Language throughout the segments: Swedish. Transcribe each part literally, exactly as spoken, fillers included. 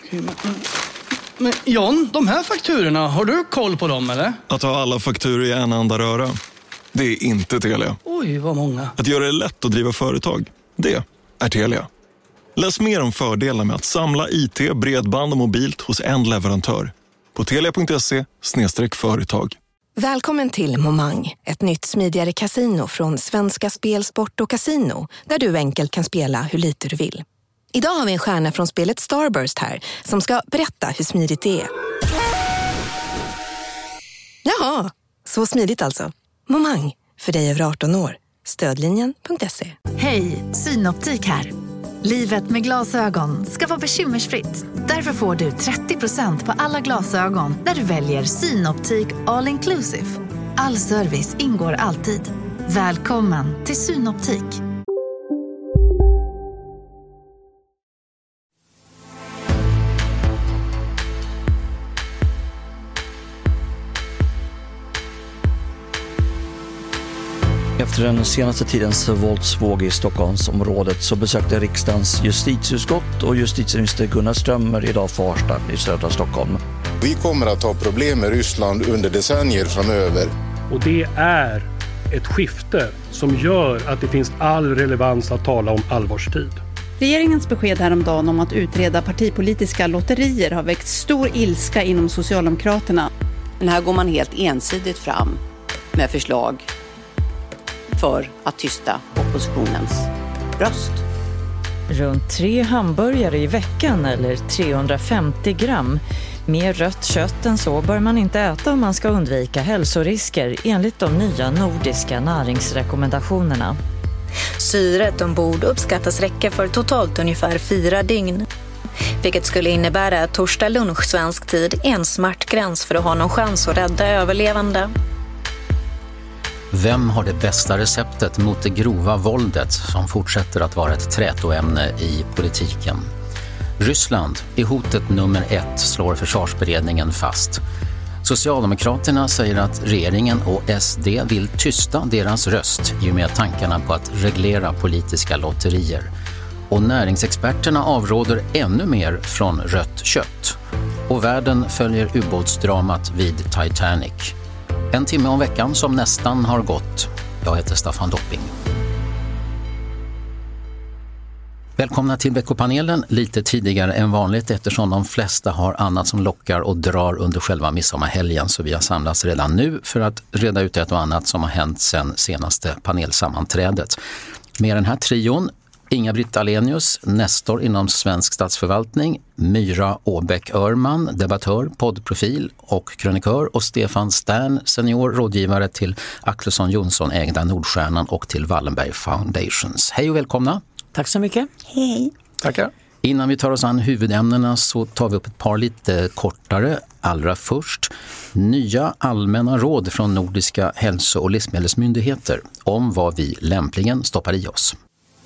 Men, men John, de här fakturorna, har du koll på dem eller? Att ha alla fakturor i en enda röra, det är inte Telia. Oj, vad många. Att göra det lätt att driva företag, det är Telia. Läs mer om fördelarna med att samla I T, bredband och mobilt hos en leverantör på telia punkt se slash företag. Välkommen till Momang, ett nytt smidigare kasino från Svenska Spel, Sport och Casino, där du enkelt kan spela hur lite du vill. Idag har vi en stjärna från spelet Starburst här som ska berätta hur smidigt det är. Jaha, så smidigt alltså. Momang, för dig över arton år. Stödlinjen punkt se. Hej, Synoptik här. Livet med glasögon ska vara bekymmersfritt. Därför får du trettio procent på alla glasögon när du väljer Synoptik All Inclusive. All service ingår alltid. Välkommen till Synoptik. Efter den senaste tidens våldsvåg i Stockholmsområdet så besökte riksdagens justitieutskott och justitieminister Gunnar Strömmer idag Farsta i södra Stockholm. Vi kommer att ha problem med Ryssland under decennier framöver. Och det är ett skifte som gör att det finns all relevans att tala om allvarstid. Regeringens besked häromdagen om att utreda partipolitiska lotterier har väckt stor ilska inom Socialdemokraterna. Men här går man helt ensidigt fram med förslag för att tysta oppositionens röst. Runt tre hamburgare i veckan eller trehundrafemtio gram. Mer rött kött än så bör man inte äta om man ska undvika hälsorisker enligt de nya nordiska näringsrekommendationerna. Syret ombord uppskattas räcka för totalt ungefär fyra dygn. Vilket skulle innebära att torsdag lunch svensk tid är en smärtgräns för att ha någon chans att rädda överlevande. Vem har det bästa receptet mot det grova våldet som fortsätter att vara ett trätoämne i politiken? Ryssland är hotet nummer ett, slår försvarsberedningen fast. Socialdemokraterna säger att regeringen och S D vill tysta deras röst i och med tankarna på att reglera politiska lotterier. Och näringsexperterna avråder ännu mer från rött kött. Och världen följer ubåtsdramat vid Titanic. En timme om veckan som nästan har gått. Jag heter Staffan Dopping. Välkomna till veckopanelen lite tidigare än vanligt eftersom de flesta har annat som lockar och drar under själva midsommarhelgen, så vi har samlats redan nu för att reda ut ett och annat som har hänt sedan senaste panelsammanträdet. Med den här trion: Inga-Britt Ahlenius, nestor inom svensk statsförvaltning, Myra Åbäck-Örman, debattör, poddprofil och krönikör, och Stefan Stern, senior rådgivare till Axelsson Jonsson ägda Nordstjärnan och till Wallenberg Foundations. Hej och välkomna. Tack så mycket. Hej. Tackar. Innan vi tar oss an huvudämnena så tar vi upp ett par lite kortare. Allra först, nya allmänna råd från Nordiska hälso- och livsmedelsmyndigheter om vad vi lämpligen stoppar i oss.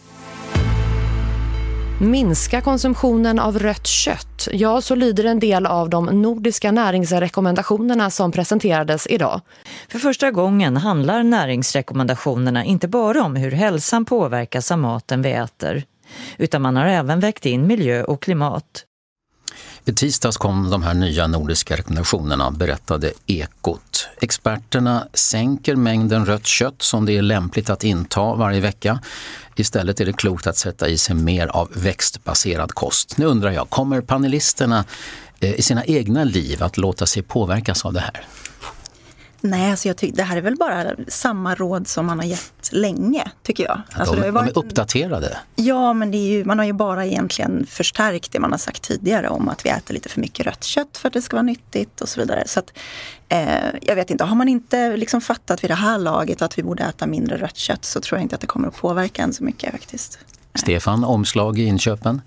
Minska konsumtionen av rött kött. Ja, så lyder en del av de nordiska näringsrekommendationerna som presenterades idag. För första gången handlar näringsrekommendationerna inte bara om hur hälsan påverkas av maten vi äter, utan man har även vägt in miljö och klimat. I tisdags kom de här nya nordiska rekommendationerna, berättade Ekot. Experterna sänker mängden rött kött som det är lämpligt att inta varje vecka. Istället är det klokt att sätta i sig mer av växtbaserad kost. Nu undrar jag, kommer panelisterna eh, i sina egna liv att låta sig påverkas av det här? Nej, alltså jag tycker det här är väl bara samma råd som man har gett länge, tycker jag. Ja, alltså de, det har varit... de är uppdaterade. Ja, men det är ju, man har ju bara egentligen förstärkt det man har sagt tidigare om att vi äter lite för mycket rött kött för att det ska vara nyttigt och så vidare. Så att, eh, jag vet inte, har man inte liksom fattat vid det här laget att vi borde äta mindre rött kött, så tror jag inte att det kommer att påverka en så mycket faktiskt. Stefan, omslag i inköpen?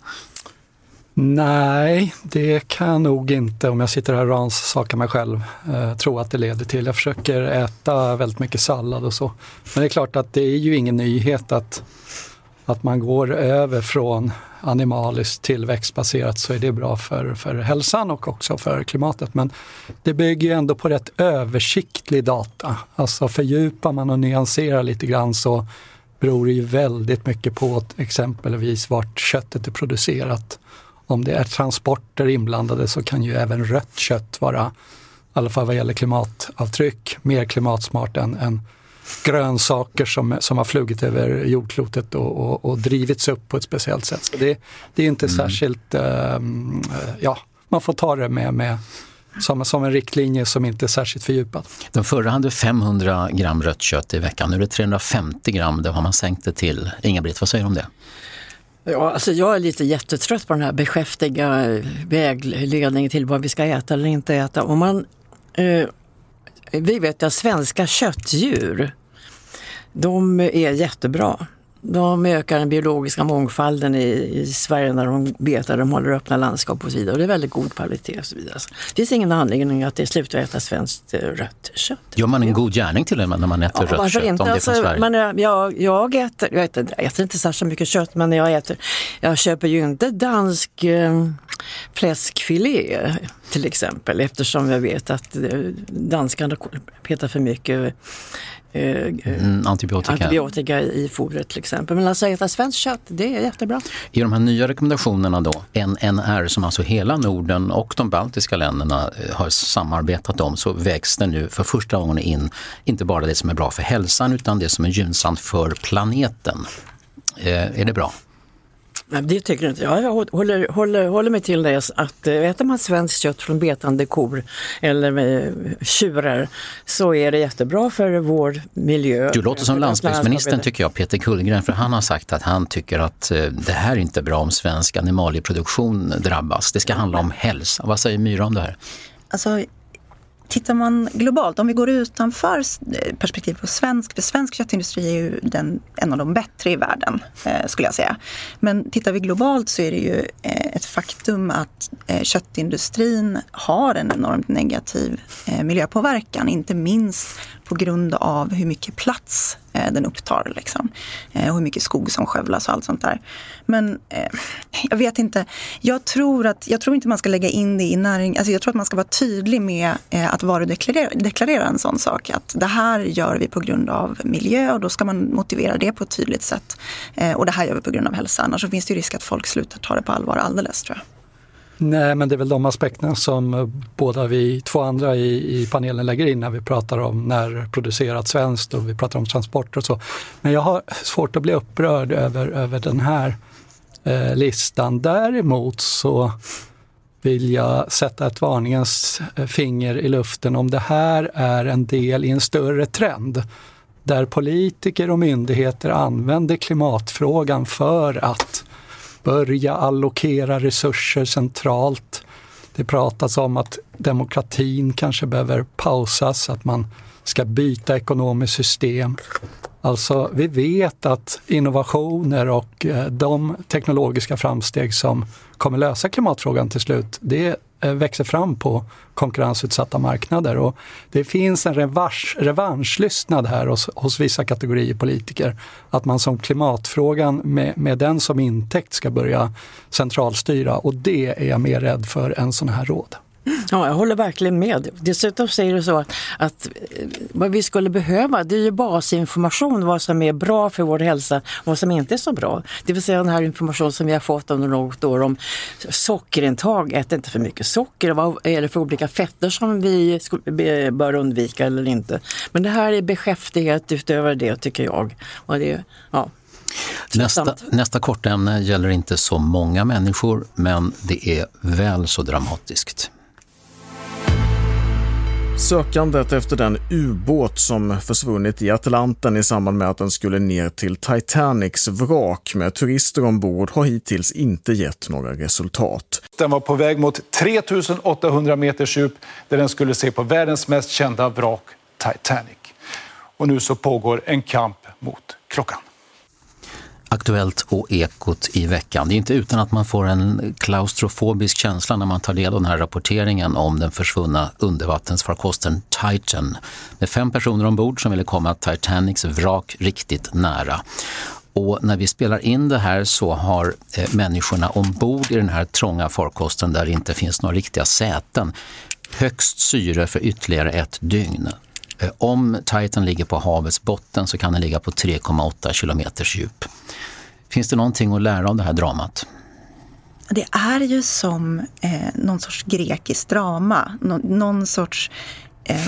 Nej, det kan jag nog inte, om jag sitter här och rannsakar mig själv, eh, tro att det leder till. Jag försöker äta väldigt mycket sallad och så. Men det är klart att det är ju ingen nyhet att, att man går över från animaliskt till växtbaserat, så är det bra för, för hälsan och också för klimatet. Men det bygger ju ändå på rätt översiktlig data. Alltså fördjupar man och nyanserar lite grann, så beror det ju väldigt mycket på exempelvis vart köttet är producerat. om det är transporter inblandade så kan ju även rött kött vara, i alla fall vad gäller klimatavtryck, mer klimatsmart än, än grönsaker som, som har flugit över jordklotet och, och, och drivits upp på ett speciellt sätt. Så det, det är inte mm. särskilt, um, ja, man får ta det med, med som, som en riktlinje som inte är särskilt fördjupad. Den förra hade femhundra gram rött kött i veckan, nu är det trehundrafemtio gram, det har man sänkt det till. Inga-Britt, vad säger du om det? Ja, alltså jag är lite jättetrött på den här beskäftiga vägledningen till vad vi ska äta eller inte äta. Om man, eh, vi vet att svenska köttdjur, de är jättebra. De ökar den biologiska mångfalden i, i Sverige när de betar, de håller öppna landskap och så vidare. Och det är väldigt god kvalitet och så vidare. Det finns ingen anledning att det slutar äta svenskt rött kött. Gör man en god gärning till det när man äter ja, rött kött inte, om det är från Sverige? Man, jag, jag, äter, jag, äter, jag äter inte särskilt mycket kött, men jag äter, jag köper ju inte dansk eh, fläskfilé till exempel, eftersom jag vet att danskarna petar för mycket Mm, antibiotika. antibiotika i fodret till exempel. Men alltså äta svenskt kött, det är jättebra. I de här nya rekommendationerna då, N N R som alltså hela Norden och de baltiska länderna har samarbetat om, så vägs det nu för första gången in inte bara det som är bra för hälsan utan det som är gynnsamt för planeten. Eh, är det bra? Det tycker jag inte. Ja, jag håller, håller, håller mig till det att äter man svenskt kött från betande kor eller med tjurar så är det jättebra för vår miljö. Du låter som landsbygdsministern tycker jag, Peter Kullgren, för han har sagt att han tycker att det här är inte bra om svensk animalieproduktion drabbas. Det ska handla om hälsa. Vad säger Myra om det här? Alltså, tittar man globalt, om vi går utanför perspektiv på svensk, för svensk köttindustri är ju den, en av de bättre i världen, eh, skulle jag säga. Men tittar vi globalt så är det ju eh, ett faktum att eh, köttindustrin har en enormt negativ eh, miljöpåverkan, inte minst på grund av hur mycket plats eh, den upptar liksom. Eh, och hur mycket skog som skövlas och allt sånt där. Men eh, jag vet inte, jag tror, att, jag tror inte man ska lägga in det i näring, alltså jag tror att man ska vara tydlig med eh, att varudeklarera deklarera en sån sak, att det här gör vi på grund av miljö och då ska man motivera det på ett tydligt sätt. Eh, och det här gör vi på grund av hälsa, annars så finns det ju risk att folk slutar ta det på allvar alldeles, tror jag. Nej, men det är väl de aspekterna som båda vi två andra i, i panelen lägger in när vi pratar om när producerat svenskt och vi pratar om transporter och så. Men jag har svårt att bli upprörd över, över den här eh, listan. Däremot så vill jag sätta ett varningens finger i luften om det här är en del i en större trend där politiker och myndigheter använder klimatfrågan för att börja allokera resurser centralt. Det pratas om att demokratin kanske behöver pausas, att man ska byta ekonomiskt system. Alltså vi vet att innovationer och de teknologiska framsteg som kommer lösa klimatfrågan till slut, det växer fram på konkurrensutsatta marknader. Och det finns en revansch, revanschlystnad här hos, hos vissa kategorier politiker. Att man som klimatfrågan med, med den som intäkt ska börja centralstyra. Och det är jag mer rädd för än sådana här råd. Ja, jag håller verkligen med. Dessutom säger du så att, att vad vi skulle behöva, det är ju basinformation, vad som är bra för vår hälsa och vad som inte är så bra. Det vill säga den här information som vi har fått under något år om sockerintag, ät inte för mycket socker, vad är det för olika fetter som vi bör undvika eller inte. Men det här är beskäftighet utöver det, tycker jag. Och det, ja. Nästa, nästa kortämne gäller inte så många människor, men det är väl så dramatiskt. Sökandet efter den ubåt som försvunnit i Atlanten i samband med att den skulle ner till Titanics vrak med turister ombord har hittills inte gett några resultat. Den var på väg mot tre tusen åttahundra meters djup där den skulle se på världens mest kända vrak, Titanic. Och nu så pågår en kamp mot klockan. Aktuellt och Ekot i veckan. Det är inte utan att man får en klaustrofobisk känsla när man tar del av den här rapporteringen om den försvunna undervattensfarkosten Titan. Med fem personer ombord som ville komma Titanics vrak riktigt nära. Och när vi spelar in det här så har eh, människorna ombord i den här trånga farkosten där det inte finns några riktiga säten högst syre för ytterligare ett dygn. Om Titan ligger på havets botten så kan den ligga på tre komma åtta kilometers djup. Finns det någonting att lära av det här dramat? Det är ju som eh, någon sorts grekisk drama. Nå- någon sorts... Eh,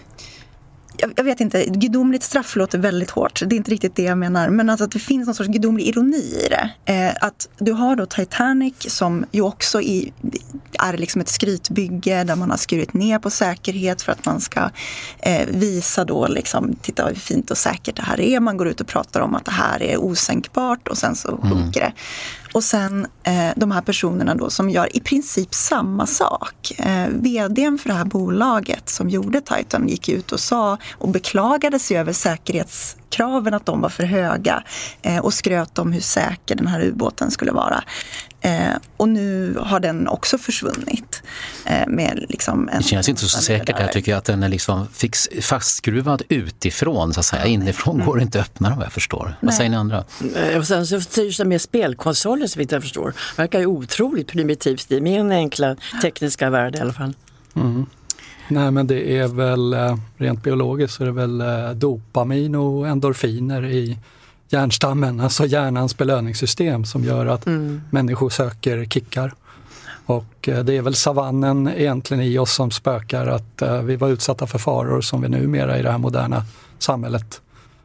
jag, jag vet inte, gudomligt straff låter väldigt hårt. Det är inte riktigt det jag menar. Men alltså att det finns någon sorts gudomlig ironi i det. Eh, att du har då Titanic som ju också i, är liksom ett skrytbygge där man har skurit ner på säkerhet för att man ska eh, visa då liksom, titta hur fint och säkert det här är. Man går ut och pratar om att det här är osänkbart och sen så sjunker det. Och sen eh, de här personerna då som gör i princip samma sak. Eh, vdn för det här bolaget som gjorde Titan gick ut och sa och beklagade sig över säkerhetskraven att de var för höga eh, och skröt om hur säker den här ubåten skulle vara. Eh, och nu har den också försvunnit. Eh, med liksom en, det känns inte så säkert. Jag tycker att den är liksom fix, fastskruvad utifrån. Så att säga. Inifrån mm. går det inte att öppna vad jag förstår. Nej. Vad säger ni andra? Och sen så styrs det med spelkonsoler så vitt jag förstår. Det verkar ju otroligt primitivt i min enkla tekniska värld i alla fall. Mm. Nej, men det är väl rent biologiskt så är det väl dopamin och endorfiner i hjärnstammen, alltså hjärnans belöningssystem som gör att mm. människor söker kickar. Och det är väl savannen egentligen i oss som spökar att vi var utsatta för faror som vi numera i det här moderna samhället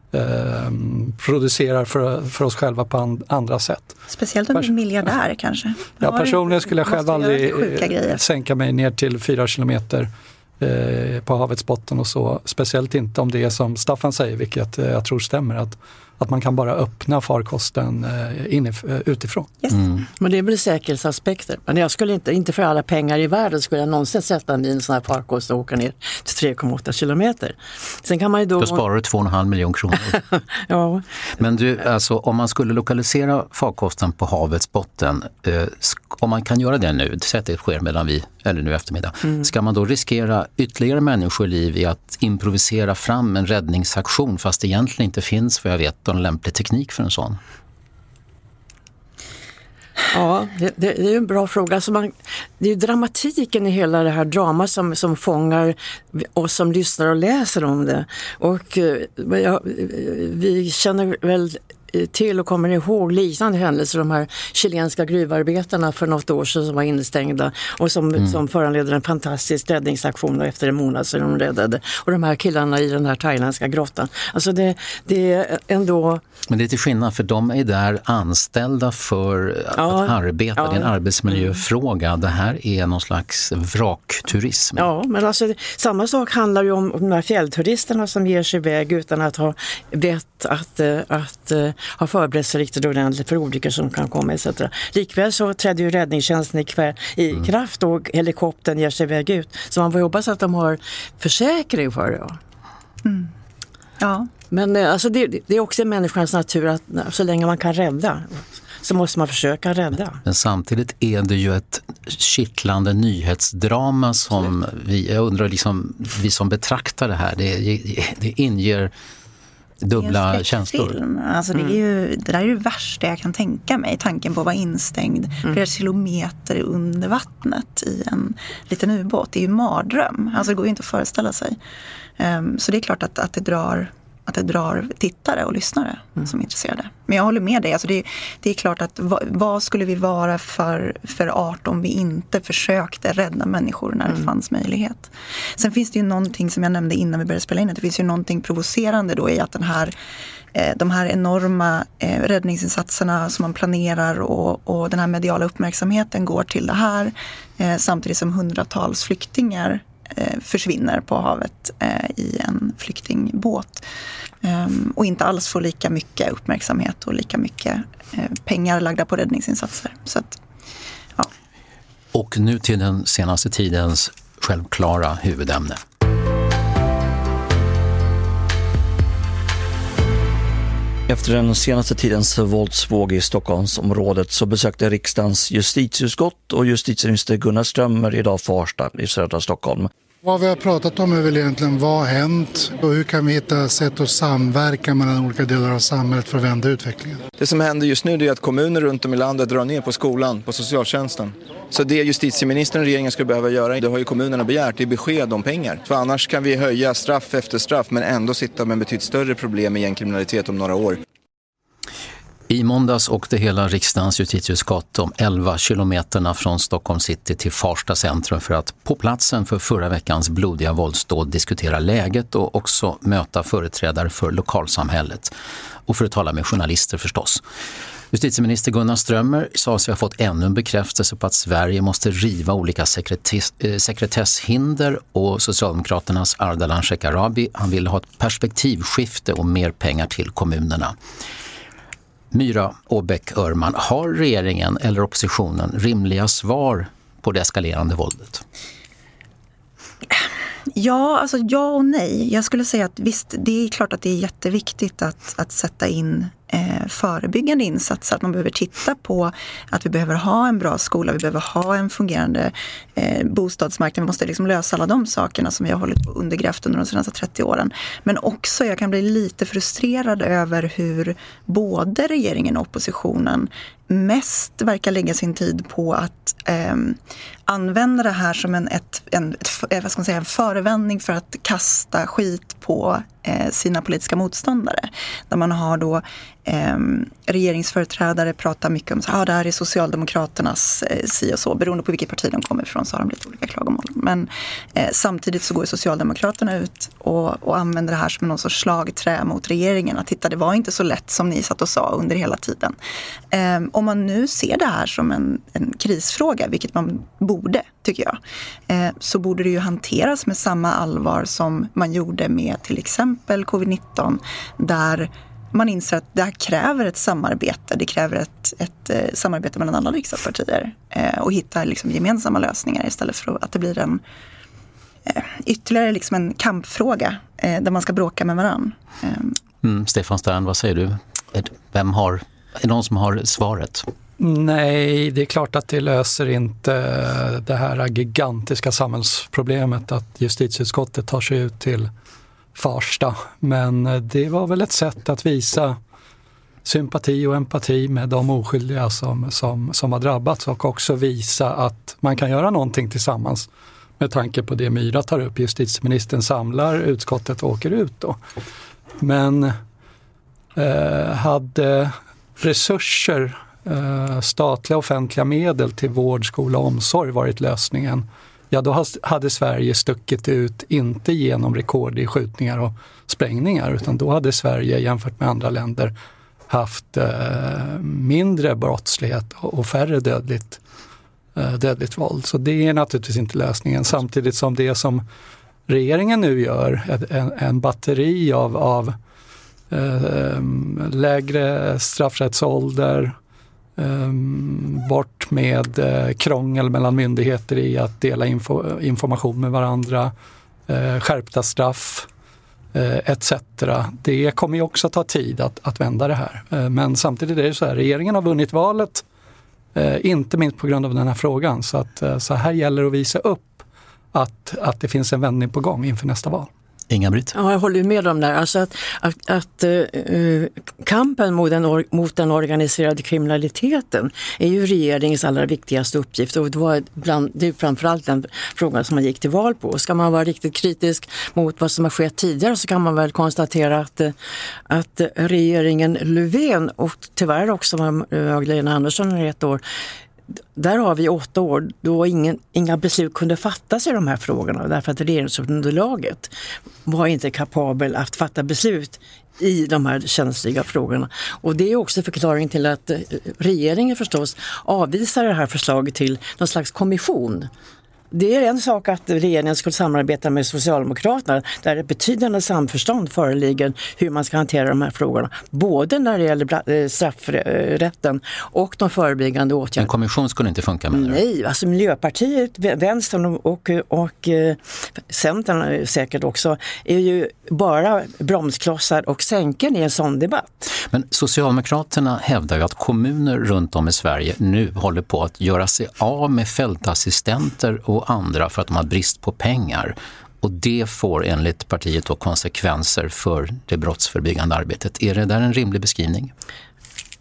eh, producerar för, för oss själva på and, andra sätt. Speciellt om du är miljardär kanske. Ja, personligen skulle jag själv aldrig sänka mig ner till fyra kilometer eh, på havets botten och så. Speciellt inte om det är som Staffan säger, vilket eh, jag tror stämmer, att att man kan bara öppna farkosten inif- utifrån. Yes. Mm. Men det är väl säkerhetsaspekter. Men jag skulle inte, inte för alla pengar i världen skulle jag någonsin sätta mig i en sån här farkost och åka ner till tre komma åtta kilometer. Sen kan man ju då... Då sparar du två och en halv miljon kronor. Ja. Men du, alltså om man skulle lokalisera farkosten på havets botten, eh, om man kan göra det nu, säg att det sker medan vi, eller nu eftermiddag, mm. ska man då riskera ytterligare människoliv i att improvisera fram en räddningsaktion fast det egentligen inte finns, för jag vet, en lämplig teknik för en sån? Ja, det, det, det är ju en bra fråga. Alltså man, det är ju dramatiken i hela det här drama som, som fångar oss som lyssnar och läser om det. Och ja, vi känner väl till och kommer ihåg liknande händelser, de här chilenska gruvarbetarna för något år sedan som var instängda och som, mm. som föranledde en fantastisk räddningsaktion efter en månad så de räddade. Och de här killarna i den här thailändska grottan. Alltså det, det är ändå... Men det är till skillnad, för de är där anställda för ja, att arbeta. Ja. Det är en arbetsmiljöfråga. Det här är någon slags vrakturism. Ja, men alltså samma sak handlar ju om de här fjällturisterna som ger sig iväg utan att ha vett att, att, att ha förberett sig riktigt ordentligt för olyckor som kan komma et cetera. Likväl så trädde ju räddningstjänsten i, kväll, i mm. kraft och helikoptern ger sig iväg ut. Så man får hoppas att de har försäkring för det. Ja. Mm. Ja. Men alltså det, det är också människans natur att så länge man kan rädda så måste man försöka rädda. Men samtidigt är det ju ett kittlande nyhetsdrama som vi, jag undrar liksom, vi som betraktar det här, det, det inger dubbla det känslor. Alltså det, är ju, det där är det värsta jag kan tänka mig. Tanken på att vara instängd mm. flera kilometer under vattnet i en liten ubåt. Det är ju mardröm. Alltså det går ju inte att föreställa sig. Um, så det är klart att, att det drar att det drar tittare och lyssnare mm. som är intresserade. Men jag håller med dig. Alltså det, det är klart att vad, vad skulle vi vara för, för art om vi inte försökte rädda människor när mm. det fanns möjlighet. Sen finns det ju någonting som jag nämnde innan vi började spela in. Det finns ju någonting provocerande då i att den här, eh, de här enorma eh, räddningsinsatserna som man planerar och, och den här mediala uppmärksamheten går till det här. Eh, samtidigt som hundratals flyktingar försvinner på havet eh, i en flyktingbåt um, och inte alls får lika mycket uppmärksamhet och lika mycket eh, pengar lagda på räddningsinsatser. Så att, ja. Och nu till den senaste tidens självklara huvudämne. Efter den senaste tidens våldsvåg i Stockholmsområdet så besökte riksdagens justitieutskott och justitieminister Gunnar Strömmer idag Farsta i södra Stockholm. Vad vi har pratat om är väl egentligen vad har hänt och hur kan vi hitta sätt att samverka mellan olika delar av samhället för att vända utvecklingen. Det som händer just nu är att kommuner runt om i landet drar ner på skolan, på socialtjänsten. Så det justitieministern och regeringen skulle behöva göra, det har ju kommunerna begärt, det är besked om pengar. För annars kan vi höja straff efter straff men ändå sitta med betydligt större problem med gängkriminalitet om några år. I måndags åkte hela riksdagens justitieutskott de elva kilometerna från Stockholm city till Farsta centrum för att på platsen för förra veckans blodiga våldsdåd diskutera läget och också möta företrädare för lokalsamhället. Och för att tala med journalister förstås. Justitieminister Gunnar Strömmer sa sig ha fått ännu en bekräftelse på att Sverige måste riva olika sekretess, eh, sekretesshinder, och Socialdemokraternas Ardalan Shekarabi, han vill ha ett perspektivskifte och mer pengar till kommunerna. Myra Åbäck-Örman, har regeringen eller oppositionen rimliga svar på det eskalerande våldet? Ja, alltså ja och nej. Jag skulle säga att visst, det är klart att det är jätteviktigt att, att sätta in eh, förebyggande insatser. Att man behöver titta på att vi behöver ha en bra skola, vi behöver ha en fungerande eh, bostadsmarknad. Vi måste liksom lösa alla de sakerna som vi har hållit på undergrävt under de senaste trettio åren. Men också, jag kan bli lite frustrerad över hur både regeringen och oppositionen mest verkar lägga sin tid på att eh, använda det här som en, ett, en, ett, vad ska man säga, en förevändning för att kasta skit på eh, sina politiska motståndare. Där man har då eh, regeringsföreträdare pratar mycket om så ah, det här är Socialdemokraternas eh, si och så. Beroende på vilket parti de kommer ifrån så har de lite olika klagomål. Men eh, samtidigt så går Socialdemokraterna ut och, och använder det här som någon sorts slagträ mot regeringen. Att titta, det var inte så lätt som ni satt och sa under hela tiden. Eh, om man nu ser det här som en, en krisfråga, vilket man borde, tycker jag, eh, så borde det ju hanteras med samma allvar som man gjorde med till exempel covid nitton, där man inser att det här kräver ett samarbete. Det kräver ett, ett eh, samarbete mellan alla riksdagspartier eh, och hitta liksom gemensamma lösningar istället för att det blir en eh, ytterligare liksom en kampfråga eh, där man ska bråka med varann. Eh. Mm, Stefan Stern, vad säger du? Vem har, är det någon som har svaret? Nej, det är klart att det löser inte det här gigantiska samhällsproblemet att justitieutskottet tar sig ut till Farsta. Men det var väl ett sätt att visa sympati och empati med de oskyldiga som, som, som har drabbats, och också visa att man kan göra någonting tillsammans med tanke på det Myra tar upp. Justitieministern samlar utskottet och åker ut då. Men eh, hade resurser, statliga offentliga medel till vård, skola och omsorg varit lösningen, ja då hade Sverige stuckit ut inte genom rekord i skjutningar och sprängningar, utan då hade Sverige jämfört med andra länder haft eh, mindre brottslighet och färre dödligt, eh, dödligt våld. Så det är naturligtvis inte lösningen. Samtidigt som det som regeringen nu gör, en, en batteri av, av eh, lägre straffrättsålder, Um, bort med uh, krångel mellan myndigheter i att dela info, information med varandra, uh, skärpta straff uh, et cetera. Det kommer ju också ta tid att, att vända det här. Uh, men samtidigt är det så här, regeringen har vunnit valet, uh, inte minst på grund av den här frågan. Så, att, uh, så här gäller det att visa upp att, att det finns en vändning på gång inför nästa val. Inga-Britt? Ja, jag håller med om det här. Alltså att, att, att uh, kampen mot den, or, mot den organiserade kriminaliteten är ju regeringens allra viktigaste uppgift, och det, var bland, det är framförallt den frågan som man gick till val på. Ska man vara riktigt kritisk mot vad som har skett tidigare, så kan man väl konstatera att, att regeringen Löfven och tyvärr också Magdalena Andersson i ett år, där har vi åtta år då ingen, inga beslut kunde fattas i de här frågorna, därför att regeringsunderlaget var inte kapabel att fatta beslut i de här känsliga frågorna. Och det är också förklaringen till att regeringen förstås avvisar det här förslaget till någon slags kommission. Det är en sak att regeringen skulle samarbeta med Socialdemokraterna, där ett betydande samförstånd föreligger hur man ska hantera de här frågorna. Både när det gäller straffrätten och de förebyggande åtgärderna. En kommission skulle inte funka med det? Nej, alltså Miljöpartiet, Vänstern och, och, och Centern säkert också är ju bara bromsklossar och sänken i en sån debatt. Men Socialdemokraterna hävdar ju att kommuner runt om i Sverige nu håller på att göra sig av med fältassistenter och andra för att de har brist på pengar. Och det får enligt partiet då konsekvenser för det brottsförebyggande arbetet. Är det där en rimlig beskrivning?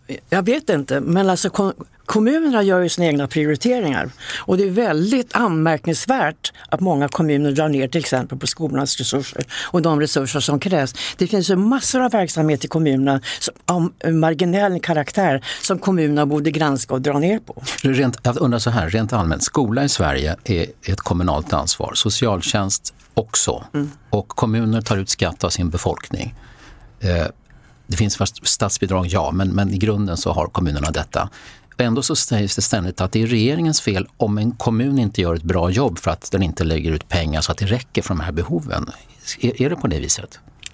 Jag vet inte, men alltså kom, kommunerna gör ju sina egna prioriteringar. Och det är väldigt anmärkningsvärt att många kommuner drar ner till exempel på skolans resurser och de resurser som krävs. Det finns ju massor av verksamhet i kommunerna som, om marginell karaktär som kommunerna borde granska och dra ner på. Rent, jag undrar så här, rent allmänt, skola i Sverige är ett kommunalt ansvar. Socialtjänst också. Mm. Och kommuner tar ut skatt av sin befolkning. Eh, Det finns fast statsbidrag, ja, men, men i grunden så har kommunerna detta. Ändå så sägs det ständigt att det är regeringens fel om en kommun inte gör ett bra jobb för att den inte lägger ut pengar så att det räcker för de här behoven. Är, är det på det viset?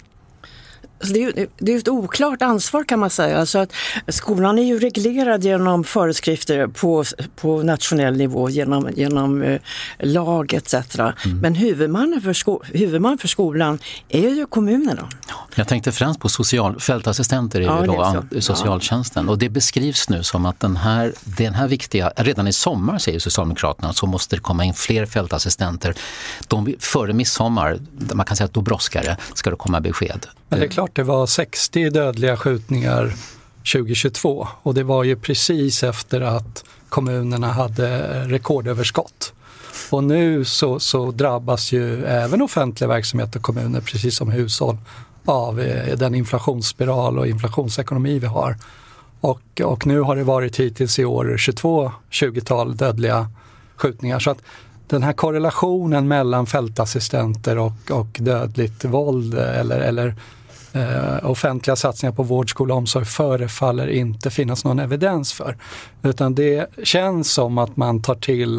Det är, det är ett oklart ansvar kan man säga. Alltså att skolan är ju reglerad genom föreskrifter på, på nationell nivå, genom, genom eh, lag et cetera. Mm. Men huvudmannen för, sko, huvudman för skolan är ju kommunerna. Jag tänkte främst på social, fältassistenter i ja, då, socialtjänsten. Ja. Och det beskrivs nu som att den här, den här viktiga, redan i sommar säger Socialdemokraterna, så måste det komma in fler fältassistenter. De, före midsommar, man kan säga att då bråskare, ska det komma besked. Men det är klart, det var sextio dödliga skjutningar tjugohundratjugotvå och det var ju precis efter att kommunerna hade rekordöverskott. Och nu så, så drabbas ju även offentliga verksamheter och kommuner, precis som hushåll, av den inflationsspiral och inflationsekonomi vi har. Och, och nu har det varit hittills i år tjugotvå tjugotal dödliga skjutningar. Så att den här korrelationen mellan fältassistenter och, och dödligt våld eller, eller eh, offentliga satsningar på vård, skola och omsorg förefaller inte finnas någon evidens för. Utan det känns som att man tar till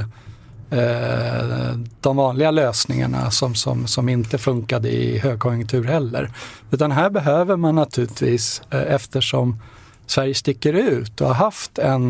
eh, de vanliga lösningarna som, som, som inte funkade i högkonjunktur heller. Utan här behöver man naturligtvis, eh, eftersom Sverige sticker ut och har haft en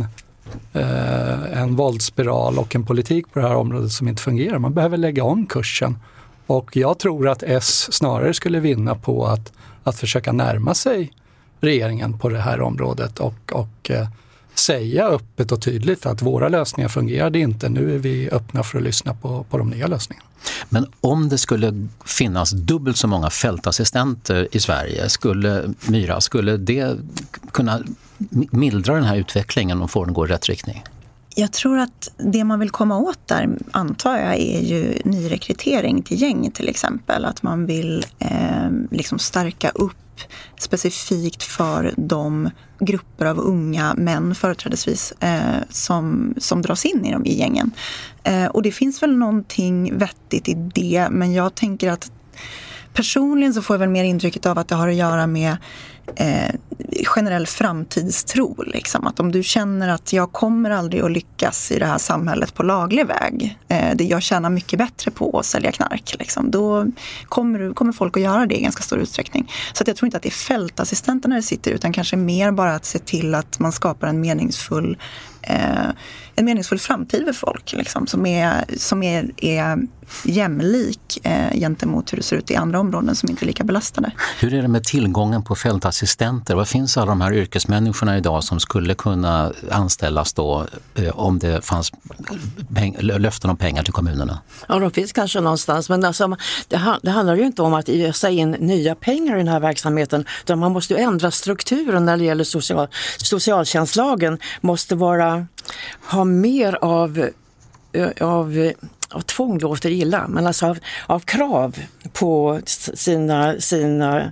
en våldsspiral och en politik på det här området som inte fungerar. Man behöver lägga om kursen. Och jag tror att S snarare skulle vinna på att, att försöka närma sig regeringen på det här området och, och eh, säga öppet och tydligt att våra lösningar fungerade inte. Nu är vi öppna för att lyssna på, på de nya lösningarna. Men om det skulle finnas dubbelt så många fältassistenter i Sverige, skulle Myra, skulle det kunna mildra den här utvecklingen och få den gå i rätt riktning? Jag tror att det man vill komma åt där, antar jag, är ju nyrekrytering till gäng till exempel. Att man vill eh, liksom stärka upp specifikt för de grupper av unga män företrädesvis eh, som, som dras in i, dem, i gängen. Eh, och det finns väl någonting vettigt i det, men jag tänker att personligen så får jag väl mer intrycket av att det har att göra med eh, generell framtidstro. Liksom. Att om du känner att jag kommer aldrig att lyckas i det här samhället på laglig väg, eh, det jag tjänar mycket bättre på att sälja knark, liksom, då kommer, kommer folk att göra det i ganska stor utsträckning. Så att jag tror inte att det är fältassistenterna det sitter, utan kanske mer bara att se till att man skapar en meningsfull eh, en meningsfull framtid för folk liksom, som är, som är, är jämlik eh, gentemot hur det ser ut i andra områden som inte är lika belastade. Hur är det med tillgången på fältassistenter? Vad finns alla de här yrkesmänniskorna idag som skulle kunna anställas då eh, om det fanns peng- löften om pengar till kommunerna? Ja, de finns kanske någonstans, men alltså, det, det handlar ju inte om att ösa in nya pengar i den här verksamheten, utan man måste ju ändra strukturen när det gäller social, socialtjänstlagen måste vara ha mer av, av, av tvång låter illa, men alltså av, av krav på sina, sina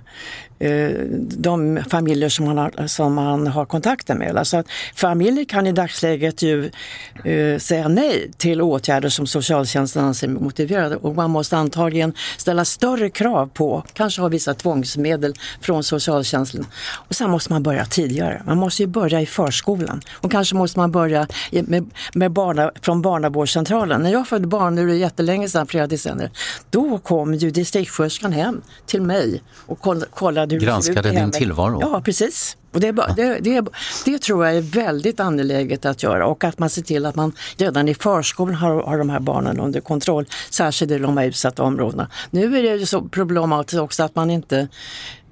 de familjer som man har, som man har kontakter med. Alltså att familjer kan i dagsläget ju eh, säga nej till åtgärder som socialtjänsten anser motiverade, och man måste antagligen ställa större krav på, kanske ha vissa tvångsmedel från socialtjänsten. Och sen måste man börja tidigare. Man måste ju börja i förskolan, och kanske måste man börja med, med barna, från barnavårdscentralen. När jag födde barn, nu är det jättelänge sedan, flera decennier, då kom ju distriktssköterskan hem till mig och kollade granskade din tillvaro. Ja, precis. Och det, ja. Det, det, det tror jag är väldigt angeläget att göra, och att man ser till att man redan i förskolan har, har de här barnen under kontroll, särskilt i de här utsatta områdena. Nu är det ju så problematiskt också att man inte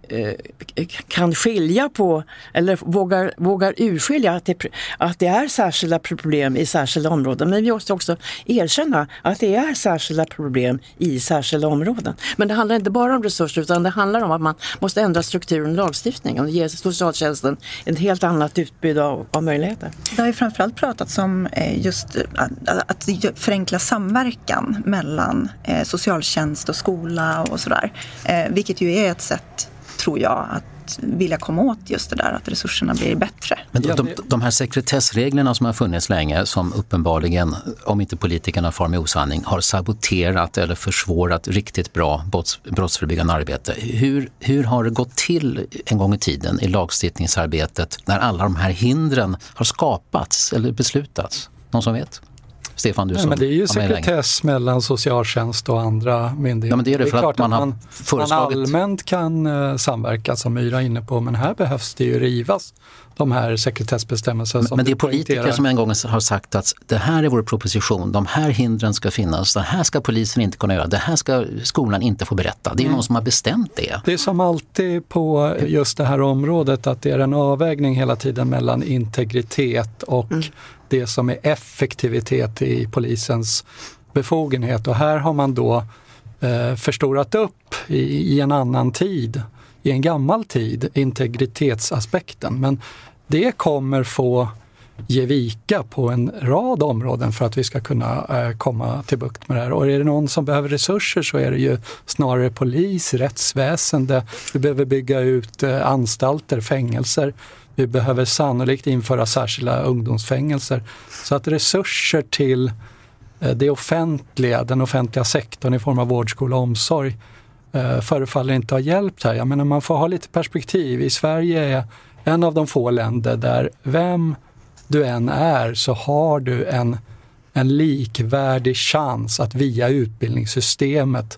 kan skilja på eller vågar, vågar urskilja att det, att det är särskilda problem i särskilda områden. Men vi måste också erkänna att det är särskilda problem i särskilda områden. Men det handlar inte bara om resurser, utan det handlar om att man måste ändra strukturen och lagstiftningen och ge socialtjänsten ett helt annat utbud av, av möjligheter. Det har ju framförallt pratats om just att, att förenkla samverkan mellan socialtjänst och skola och sådär. Vilket ju är ett sätt, tror jag, att vilja komma åt just det där, att resurserna blir bättre. Men de, de, de här sekretessreglerna som har funnits länge, som uppenbarligen, om inte politikerna far med osanning, har saboterat eller försvårat riktigt bra brotts, brottsförebyggande arbete. Hur, hur har det gått till en gång i tiden i lagstiftningsarbetet när alla de här hindren har skapats eller beslutats? Någon som vet? Stefan, du som... Nej, men det är ju sekretess mellan socialtjänst och andra myndigheter. Ja, men det är det, för det är att man, att har man, föreslagit... man allmänt kan uh, samverka, som Myra är inne på, men här behövs det ju rivas de här sekretessbestämmelserna. Men, som men det är politiker som en gång har sagt att det här är vår proposition, de här hindren ska finnas, det här ska polisen inte kunna göra, det här ska skolan inte få berätta. Det är mm. någon som har bestämt det. Det är som alltid på just det här området, att det är en avvägning hela tiden mellan integritet och mm. det som är effektivitet i polisens befogenhet. Och här har man då eh, förstorat upp i, i en annan tid, i en gammal tid, integritetsaspekten. Men det kommer få ge vika på en rad områden för att vi ska kunna eh, komma till bukt med det här. Och är det någon som behöver resurser, så är det ju snarare polis, rättsväsende. Vi behöver bygga ut eh, anstalter, fängelser. Vi behöver sannolikt införa särskilda ungdomsfängelser. Så att resurser till det offentliga, den offentliga sektorn i form av vård, skola och omsorg förefaller inte ha hjälpt här. Jag menar, man får ha lite perspektiv. I Sverige är en av de få länder där vem du än är, så har du en, en likvärdig chans att via utbildningssystemet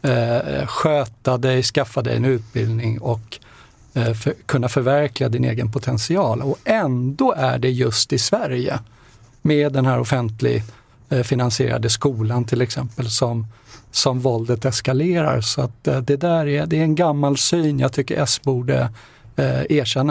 eh, sköta dig, skaffa dig en utbildning och För, kunna förverkliga din egen potential. Och ändå är det just i Sverige, med den här offentlig eh, finansierade skolan till exempel, som, som våldet eskalerar. Så att eh, det där är, det är en gammal syn jag tycker S borde eh, erkänna.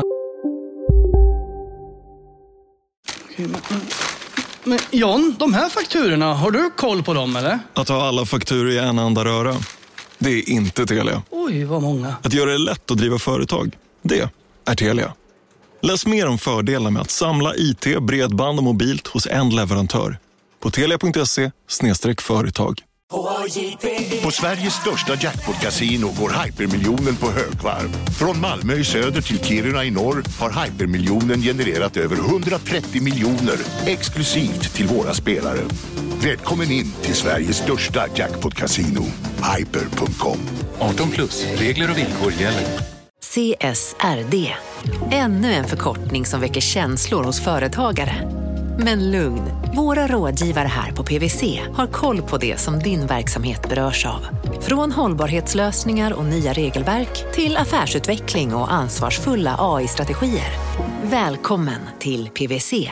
Men John, de här fakturorna, har du koll på dem eller? Att ha alla fakturor i en enda röra, det är inte Telia. Oj, vad många. Att göra det lätt att driva företag, det är Telia. Läs mer om fördelarna med att samla I T, bredband och mobilt hos en leverantör på telia punkt se slash företag. På Sveriges största jackpot-casino går hypermiljonen på högvarv. Från Malmö i söder till Kiruna i norr har hypermiljonen genererat över hundratrettio miljoner exklusivt till våra spelare. Välkommen in till Sveriges största jackpot-casino, hyper punkt com. arton plus, regler och villkor gäller. C S R D, ännu en förkortning som väcker känslor hos företagare. Men lugn, våra rådgivare här på P W C har koll på det som din verksamhet berörs av. Från hållbarhetslösningar och nya regelverk till affärsutveckling och ansvarsfulla A I-strategier. Välkommen till P W C.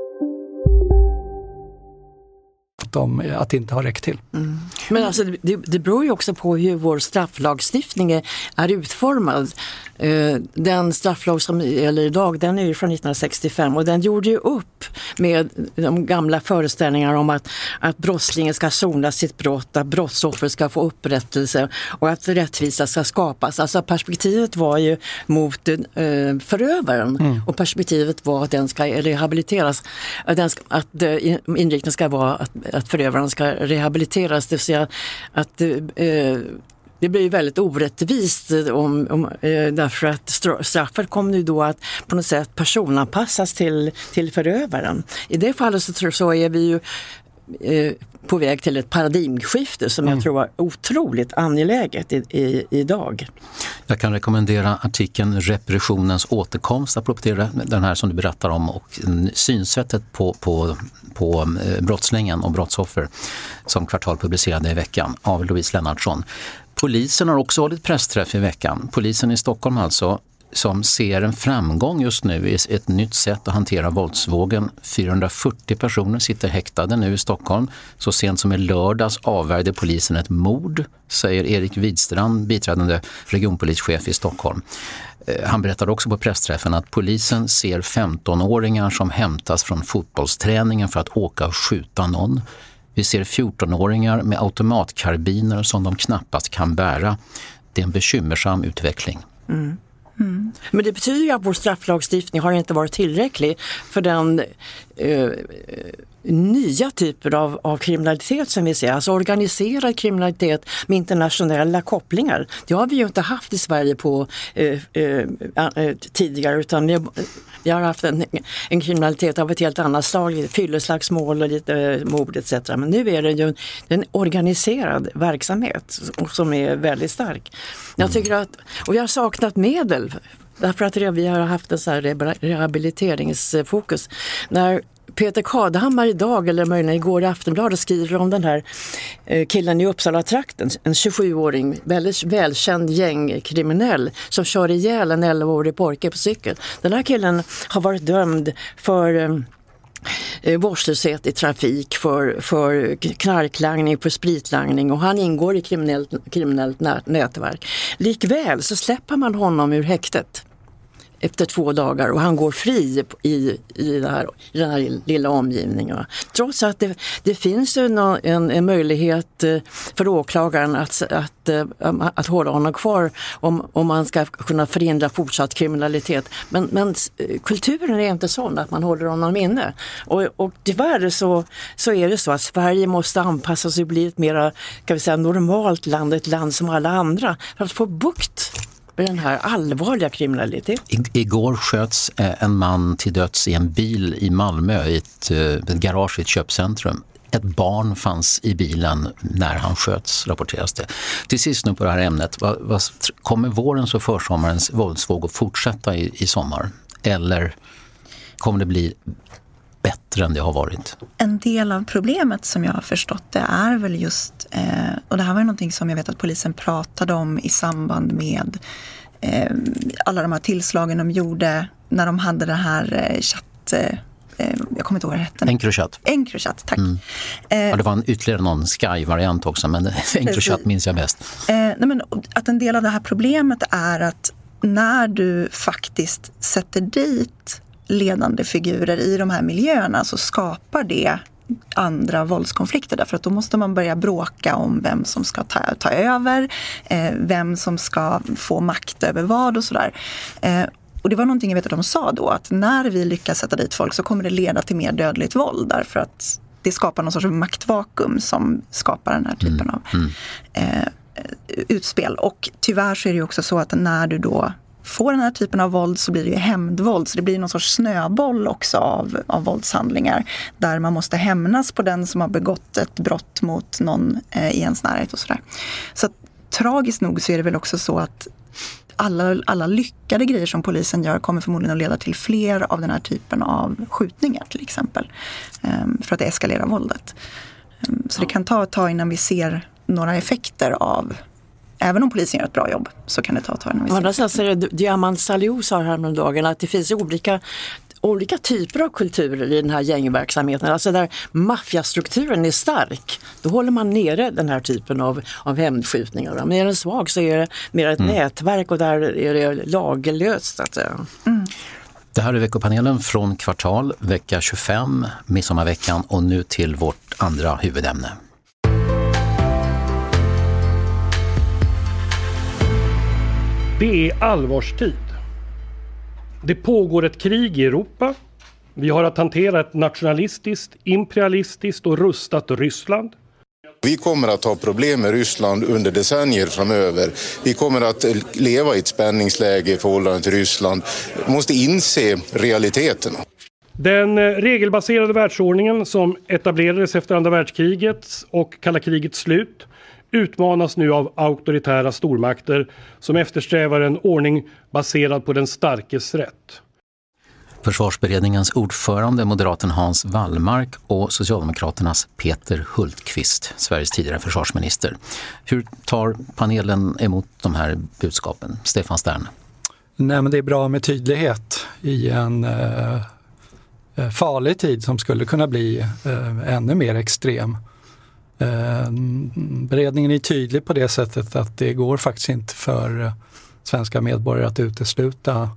Om att det inte har räckt till. Mm. Men alltså, det, det beror ju också på hur vår strafflagstiftning är, är utformad. Eh, den strafflag som gäller idag, den är ju från nittonhundrasextiofem, och den gjorde ju upp med de gamla föreställningarna om att, att brottslingen ska sona sitt brott, att brottsoffer ska få upprättelse och att rättvisa ska skapas. Alltså perspektivet var ju mot eh, förövaren mm. och perspektivet var att den ska rehabiliteras. Att, den ska, att eh, inriktningen ska vara att att förövaren ska rehabiliteras, det vill säga att eh, det blir väldigt orättvist om, om, eh, därför att straffet kommer ju då att på något sätt personanpassas till, till förövaren. I det fallet så, så är vi ju eh, på väg till ett paradigmskifte som mm. jag tror är otroligt angeläget i, i, idag. Jag kan rekommendera artikeln Repressionens återkomst, apropå den här som du berättar om, och synsättet på, på, på brottslingen och brottsoffer som Kvartal publicerade i veckan av Louise Lennartsson. Polisen har också hållit pressträff i veckan. Polisen i Stockholm alltså som ser en framgång just nu i ett nytt sätt att hantera våldsvågen. fyrahundrafyrtio personer sitter häktade nu i Stockholm. Så sent som i lördags avvärjde polisen ett mord, säger Erik Widstrand, biträdande regionpolischef i Stockholm. Han berättade också på pressträffen att polisen ser femtonåringar som hämtas från fotbollsträningen för att åka och skjuta någon. Vi ser fjortonåringar med automatkarbiner som de knappast kan bära. Det är en bekymmersam utveckling. Mm. Mm. Men det betyder ju att vår strafflagstiftning har inte varit tillräcklig för den eh, nya typer av, av kriminalitet som vi ser. Alltså organiserad kriminalitet med internationella kopplingar. Det har vi ju inte haft i Sverige på eh, eh, eh, tidigare, utan vi, vi har haft en, en kriminalitet av ett helt annat slag, fylleslagsmål och lite mord et cetera. Men nu är det ju en, en organiserad verksamhet som är väldigt stark. Jag tycker att, och vi har saknat medel därför att vi har haft en så här rehabiliteringsfokus. När Peter Kadhammar idag, eller möjligen igår i Aftonbladet, skriver om den här killen i Uppsala-trakten, en tjugosjuåring, väldigt välkänd gängkriminell som kör ihjäl en elvaårig pojke på cykel. Den här killen har varit dömd för vårdslöshet i trafik, för, för knarklangning, för spritlangning, och han ingår i kriminellt, kriminellt nätverk. Likväl så släpper man honom ur häktet efter två dagar och han går fri i, i, det här, i den här lilla omgivningen. Trots att det, det finns en, en, en möjlighet för åklagaren att, att, att, att hålla honom kvar om, om man ska kunna förhindra fortsatt kriminalitet. Men, men kulturen är inte sån att man håller honom inne. Och, och tyvärr så, så är det så att Sverige måste anpassa sig och bli ett mer, kan vi säga, normalt land, ett land som alla andra, för att få bukt den här allvarliga kriminaliteten. I, igår sköts eh, en man till döds i en bil i Malmö i ett, eh, ett garage i ett köpcentrum. Ett barn fanns i bilen när han sköts, rapporteras det. Till sist nu på det här ämnet, vad, vad, kommer vårens och försommarens våldsvåg att fortsätta i, i sommar? Eller kommer det bli bättre än det har varit? En del av problemet som jag har förstått det är väl just, eh, och det här var någonting som jag vet att polisen pratade om i samband med eh, alla de här tillslagen de gjorde när de hade det här eh, chatt, eh, jag kommer inte ihåg rätten. Encrochat. Encrochat, tack. Mm. Eh, ja, det var en, ytterligare någon Sky-variant också, men Encrochat minns jag bäst. Eh, nej men, att en del av det här problemet är att när du faktiskt sätter dit ledande figurer i de här miljöerna så skapar det andra våldskonflikter, därför att då måste man börja bråka om vem som ska ta, ta över, eh, vem som ska få makt över vad och sådär. Eh, och det var någonting jag vet att de sa då, att när vi lyckas sätta dit folk så kommer det leda till mer dödligt våld, därför att det skapar någon sorts maktvakuum som skapar den här typen mm. av Mm. Eh, utspel. Och tyvärr så är det ju också så att när du då får den här typen av våld så blir det ju hämndvåld, så det blir någon sorts snöboll också av, av våldshandlingar där man måste hämnas på den som har begått ett brott mot någon eh, i ens närhet och sådär. Så att, tragiskt nog så är det väl också så att alla, alla lyckade grejer som polisen gör kommer förmodligen att leda till fler av den här typen av skjutningar till exempel, eh, för att eskalera våldet. Um, så det kan ta ett tag innan vi ser några effekter av. Även om polisen gör ett bra jobb så kan det ta ett tag innan vi ser. Andra säger Diamant Salihu sa häromdagen att det finns olika, olika typer av kulturer i den här gängverksamheten. Alltså där maffiastrukturen är stark, då håller man nere den här typen av, av hämndskjutningar. Men är den svag så är det mer ett mm. nätverk och där är det lagerlöst så att säga. Mm. Det här är veckopanelen från Kvartal, vecka tjugofem, midsommarveckan, och nu till vårt andra huvudämne. Det är allvarstid. Det pågår ett krig i Europa. Vi har att hantera ett nationalistiskt, imperialistiskt och rustat Ryssland. Vi kommer att ha problem med Ryssland under decennier framöver. Vi kommer att leva i ett spänningsläge i förhållande till Ryssland. Vi måste inse realiteterna. Den regelbaserade världsordningen som etablerades efter andra världskriget och kalla krigets slut utmanas nu av auktoritära stormakter som eftersträvar en ordning baserad på den starkes rätt. Försvarsberedningens ordförande, moderaten Hans Wallmark, och Socialdemokraternas Peter Hultqvist, Sveriges tidigare försvarsminister. Hur tar panelen emot de här budskapen? Stefan Stern. Nej, men det är bra med tydlighet i en eh, farlig tid som skulle kunna bli eh, ännu mer extrem. Eh, beredningen är tydlig på det sättet att det går faktiskt inte för eh, svenska medborgare att utesluta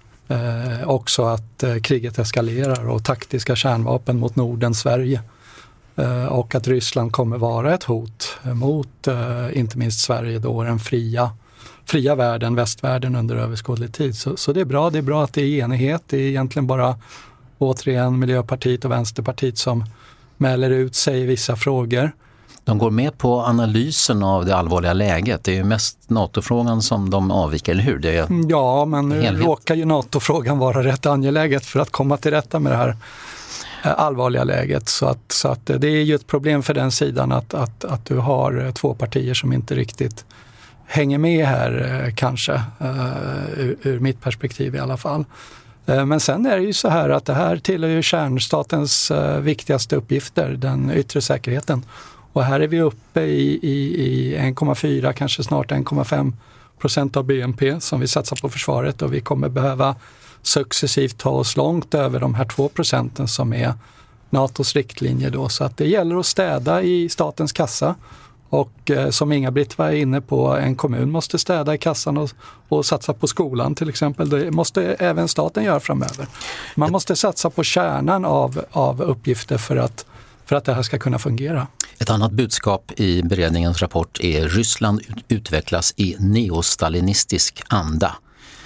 eh, också att eh, kriget eskalerar och taktiska kärnvapen mot Norden, Sverige. Eh, och att Ryssland kommer vara ett hot mot eh, inte minst Sverige då, den fria fria världen, västvärlden under överskådlig tid. Så, så det är bra, det är bra att det är enighet. Det är egentligen bara återigen Miljöpartiet och Vänsterpartiet som mäler ut sig i vissa frågor. De går med på analysen av det allvarliga läget. Det är ju mest NATO-frågan som de avviker, eller hur? Det är ja, men nu helhet. råkar ju NATO-frågan vara rätt angeläget för att komma till rätta med det här allvarliga läget. Så att, så att det är ju ett problem för den sidan att, att, att du har två partier som inte riktigt hänger med här kanske, uh, ur, ur mitt perspektiv i alla fall. Uh, men sen är det ju så här att det här tillhör ju kärnstatens uh, viktigaste uppgifter, den yttre säkerheten. Och här är vi uppe i, i, i en komma fyra, kanske snart en komma fem procent av B N P som vi satsar på försvaret, och vi kommer behöva successivt ta oss långt över de här två procenten som är NATOs riktlinjer då. Så att det gäller att städa i statens kassa. Och eh, som Inga-Britt var inne på, en kommun måste städa i kassan och, och satsa på skolan till exempel. Det måste även staten göra framöver. Man måste satsa på kärnan av, av uppgifter för att, för att det här ska kunna fungera. Ett annat budskap i beredningens rapport är Ryssland utvecklas i neostalinistisk anda.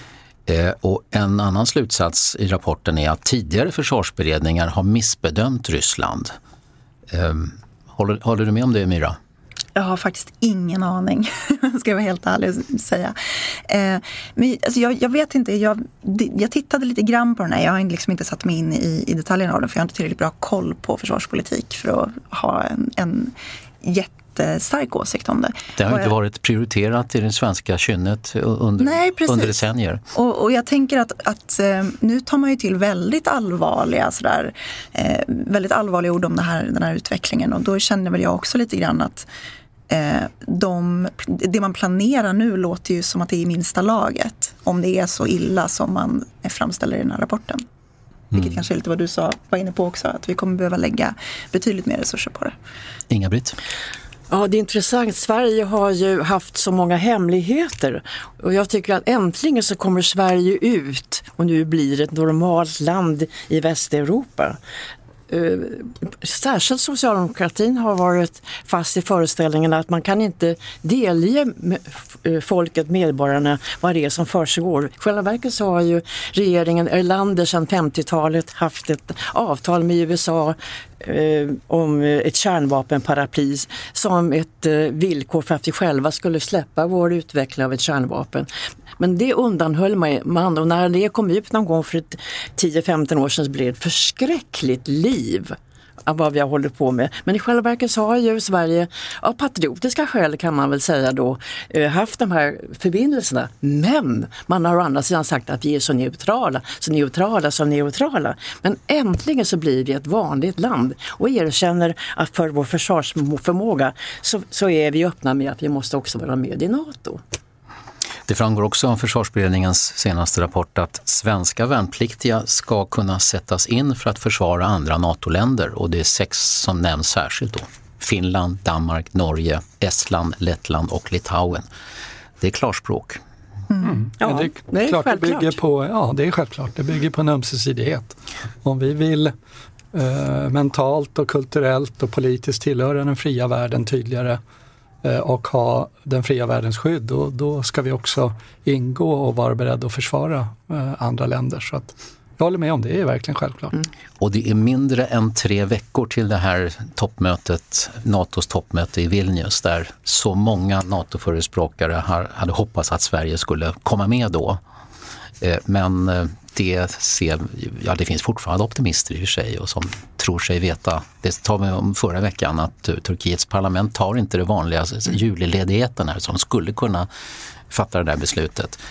Eh, och en annan slutsats i rapporten är att tidigare försvarsberedningar har missbedömt Ryssland. Eh, håller, håller du med om det, Myra? Jag har faktiskt ingen aning, ska jag vara helt ärlig och säga. Eh, men alltså jag, jag vet inte, jag, jag tittade lite grann på den här. Jag har liksom inte satt mig in i, i detaljerna av den, för jag har inte tillräckligt bra koll på försvarspolitik för att ha en, en jättestark åsikt om det. Det har och inte jag, varit prioriterat i det svenska kynnet under, nej, under decennier. Och, och jag tänker att, att nu tar man ju till väldigt allvarliga sådär, eh, väldigt allvarliga ord om det här, den här utvecklingen, och då känner väl jag också lite grann att eh, de, det man planerar nu låter ju som att det är i minsta laget, om det är så illa som man framställer i den här rapporten. Mm. Vilket kanske är lite vad du sa, var inne på också, att vi kommer behöva lägga betydligt mer resurser på det. Inga-Britt? Ja, det är intressant. Sverige har ju haft så många hemligheter, och jag tycker att äntligen så kommer Sverige ut och nu blir ett normalt land i Västeuropa. Uh, särskilt socialdemokratin har varit fast i föreställningen att man kan inte delge folket, medborgarna, vad det är som försiggår. I själva verket så har ju regeringen Erlander sedan femtiotalet haft ett avtal med U S A eh, om ett kärnvapenparaply som ett eh, villkor för att vi själva skulle släppa vår utveckling av ett kärnvapen. Men det undanhöll man, och när det kom ut någon gång för tio femton år sedan så blev det ett förskräckligt liv av vad vi har hållit på med. Men i själva verket så har ju Sverige av patriotiska skäl, kan man väl säga då, haft de här förbindelserna. Men man har å andra sidan sagt att vi är så neutrala, så neutrala, så neutrala. Men äntligen så blir vi ett vanligt land och erkänner att för vår försvarsförmåga så, så är vi öppna med att vi måste också vara med i NATO. Det framgår också av försvarsberedningens senaste rapport att svenska värnpliktiga ska kunna sättas in för att försvara andra NATO-länder, och det är sex som nämns särskilt då. Finland, Danmark, Norge, Estland, Lettland och Litauen. Det är klarspråk. Mm. Mm. Ja, det är, det är klart, det bygger på, ja, det är självklart. Det bygger på en ömsesidighet. Om vi vill eh, mentalt och kulturellt och politiskt tillhöra den fria världen tydligare och ha den fria världens skydd, då, då ska vi också ingå och vara beredda att försvara eh, andra länder. Så att jag håller med om det, det är verkligen självklart. Mm. Och det är mindre än tre veckor till det här toppmötet, NATOs toppmöte i Vilnius, där så många NATO-förespråkare har, hade hoppats att Sverige skulle komma med då. Eh, men eh, det, ser, ja, det finns fortfarande optimister i och för sig och som tror sig veta, det tar vi om förra veckan, att Turkiets parlament tar inte det vanliga juliledigheten här som skulle kunna fatta det där beslutet.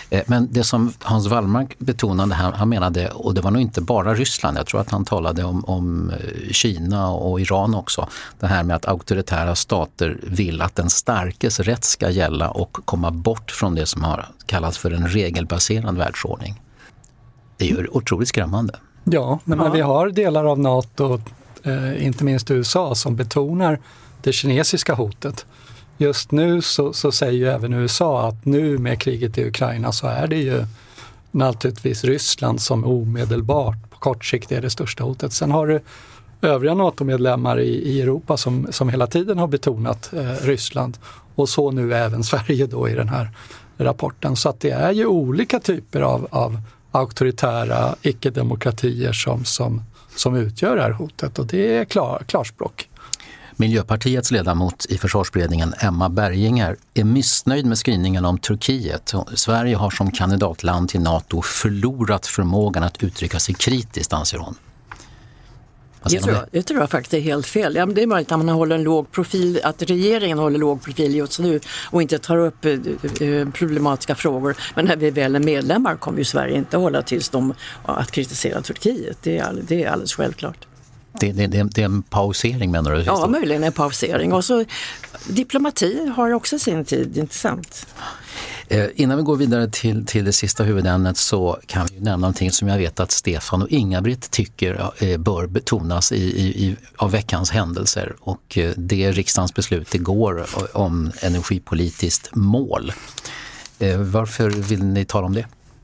Men det som Hans Wallmark betonade här, han menade, och det var nog inte bara Ryssland, jag tror att han talade om, om Kina och Iran också, det här med att auktoritära stater vill att den starkes rätt ska gälla och komma bort från det som har kallats för en regelbaserad världsordning. Det är ju otroligt skrämmande. Ja, men ja. Vi har delar av NATO, eh, inte minst U S A, som betonar det kinesiska hotet. Just nu så, så säger ju även U S A att nu med kriget i Ukraina så är det ju naturligtvis Ryssland som omedelbart på kort sikt är det största hotet. Sen har du övriga NATO-medlemmar i, i Europa som, som hela tiden har betonat eh, Ryssland, och så nu även Sverige då i den här rapporten. Så att det är ju olika typer av, av auktoritära icke-demokratier som, som, som utgör det här hotet, och det är klar, klarspråk. Miljöpartiets ledamot i försvarsberedningen Emma Berginger är missnöjd med skrivningen om Turkiet. Sverige har som kandidatland till NATO förlorat förmågan att uttrycka sig kritiskt, anser hon. Jag tror, jag tror jag faktiskt är helt fel. Ja, men det är möjligt att man håller en låg profil, att regeringen håller låg profil just nu och inte tar upp eh, problematiska frågor. Men när vi väl är medlemmar kommer ju Sverige inte hålla tills de att kritisera Turkiet. Det är, det är alldeles självklart. Det, det, det, det är en pausering, menar du? Ja, möjligen en pausering. Och så diplomati har också sin tid, inte sant? Eh, innan vi går vidare till, till det sista huvudämnet så kan vi nämna någonting som jag vet att Stefan och Inga-Britt tycker eh, bör betonas i, i, i, av veckans händelser. Och eh, det är riksdagens beslut igår om energipolitiskt mål. Eh, varför vill ni tala om det?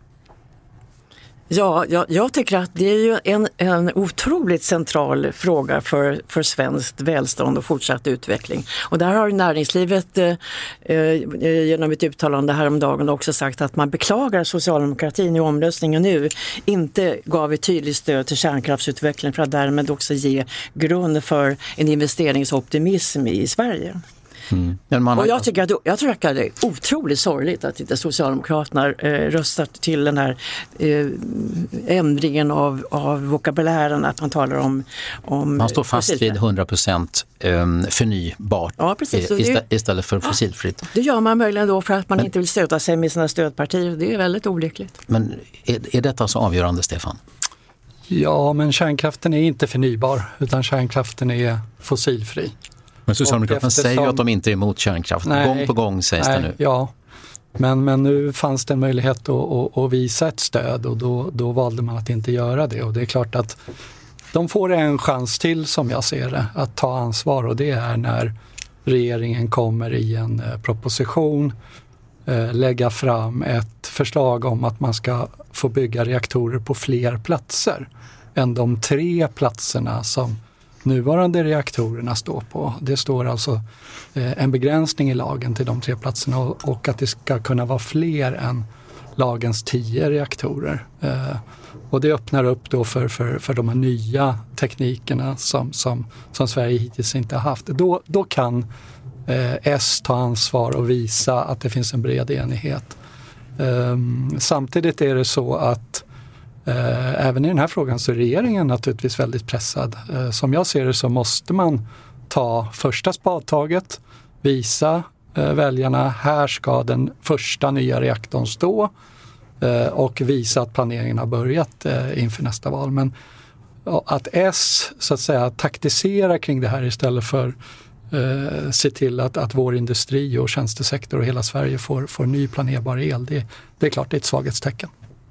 Ja, jag, jag tycker att det är ju en, en otroligt central fråga för, för svenskt välstånd och fortsatt utveckling. Och där har näringslivet eh, genom ett uttalande häromdagen också sagt att man beklagar socialdemokratin i omröstningen nu inte gav ett tydligt stöd till kärnkraftsutveckling för att därmed också ge grund för en investeringsoptimism i Sverige. Mm. Man... Och jag tycker att, jag tror att det är otroligt sorgligt att inte Socialdemokraterna eh, röstat till den här eh, ändringen av, av vokabulären, att man talar om... om man står fast vid hundra procent eh, förnybart, ja, precis. Eh, istä- det, istället för fossilfritt. Ja, det gör man möjligen då för att man Men, inte vill stöta sig med sina stödpartier. Det är väldigt olyckligt. Men är, är detta så avgörande, Stefan? Ja, men kärnkraften är inte förnybar, utan kärnkraften är fossilfri. Men Socialdemokraterna eftersom... säger ju att de inte är emot kärnkraft. Nej, gång på gång sägs nej, det nu. Ja, men, men nu fanns det en möjlighet att, att, att visa ett stöd, och då, då valde man att inte göra det. Och det är klart att de får en chans till, som jag ser det, att ta ansvar, och det är när regeringen kommer i en proposition eh, lägga fram ett förslag om att man ska få bygga reaktorer på fler platser än de tre platserna som nuvarande reaktorerna står på. Det står alltså eh, en begränsning i lagen till de tre platserna, och, och att det ska kunna vara fler än lagens tio reaktorer. Eh, och det öppnar upp då för, för, för de här nya teknikerna som, som, som Sverige hittills inte har haft. Då, då kan eh, S ta ansvar och visa att det finns en bred enighet. Eh, samtidigt är det så att Eh, även i den här frågan så är regeringen naturligtvis väldigt pressad. Eh, som jag ser det så måste man ta första spadtaget, visa eh, väljarna, här ska den första nya reaktorn stå, eh, och visa att planeringen har börjat eh, inför nästa val. Men att S så att säga taktiserar kring det här istället för eh, se till att, att vår industri och tjänstesektor och hela Sverige får, får ny planerbar el, det, det är klart det är ett svaghetstecken.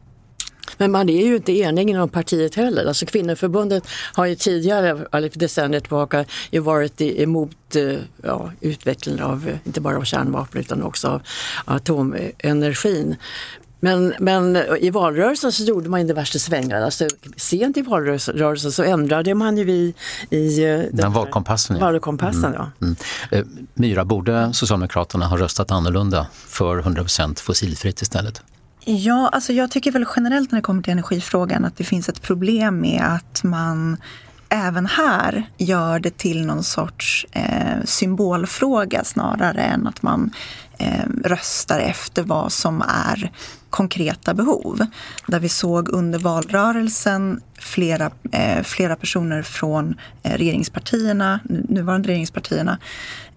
Men man är ju inte enig inom partiet heller. Alltså Kvinnoförbundet har ju tidigare, eller för decennier tillbaka, ju varit emot ja, utvecklingen av, inte bara av kärnvapen utan också av atomenergin. Men, men i valrörelsen så gjorde man ju det värsta svängar. Alltså, sent i valrörelsen så ändrade man ju i, i den, den valkompassen. Ja. valkompassen mm. Ja. Mm. Eh, Myra, borde Socialdemokraterna ha röstat annorlunda för hundra procent fossilfritt istället? Ja, alltså jag tycker väl generellt när det kommer till energifrågan att det finns ett problem med att man även här gör det till någon sorts eh, symbolfråga snarare än att man eh, röstar efter vad som är konkreta behov. Där vi såg under valrörelsen flera, eh, flera personer från eh, regeringspartierna, nuvarande regeringspartierna,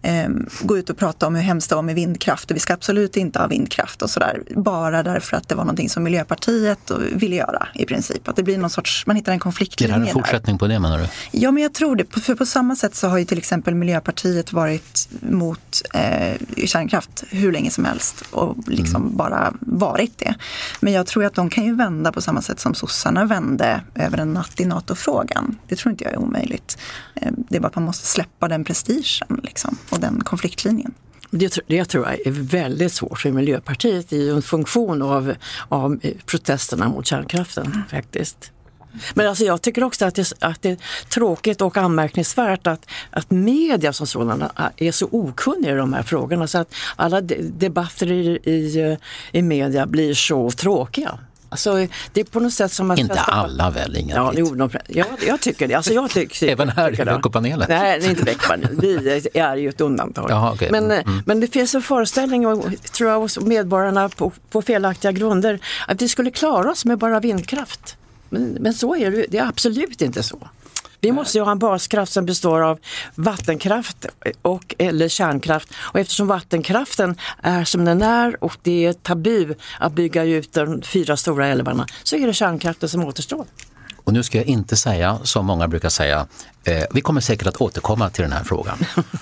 eh, gå ut och prata om hur hemskt det var med vindkraft och vi ska absolut inte ha vindkraft och sådär. Bara därför att det var någonting som Miljöpartiet ville göra i princip. Att det blir någon sorts, man hittar en konfliktlinje där. Är det en fortsättning på det, menar du? Ja, men jag tror det. För på samma sätt så har ju till exempel Miljöpartiet varit mot eh, kärnkraft hur länge som helst och liksom mm. bara varit det. Men jag tror att de kan ju vända på samma sätt som sossarna vände över en natt i NATO-frågan. Det tror inte jag är omöjligt. Eh, det är bara att man måste släppa den prestigen liksom, och den konfliktlinjen. Det, det tror jag är väldigt svårt för Miljöpartiet i en funktion av, av protesterna mot kärnkraften mm. faktiskt. Men alltså jag tycker också att det, att det är tråkigt och anmärkningsvärt att, att media som sådana är så okunniga i de här frågorna så att alla de, debatter i, i, i media blir så tråkiga. Alltså, det är på något sätt som att... Inte alla väl, inga ja, jo, de, ja, jag tycker det. Alltså, jag tycker, Även här tycker i veckopanelen? Nej, det är inte veckopanelen. Vi är ju ett undantag. Jaha, okay. men, mm. men det finns en föreställning, och, tror jag, hos medborgarna på, på felaktiga grunder att vi skulle klara oss med bara vindkraft. Men, men så är det, det är absolut inte så. Vi måste ju ha en baskraft som består av vattenkraft och eller kärnkraft. Och eftersom vattenkraften är som den är och det är tabu att bygga ut de fyra stora älvarna så är det kärnkraften som återstår. Och nu ska jag inte säga, som många brukar säga, eh, vi kommer säkert att återkomma till den här frågan.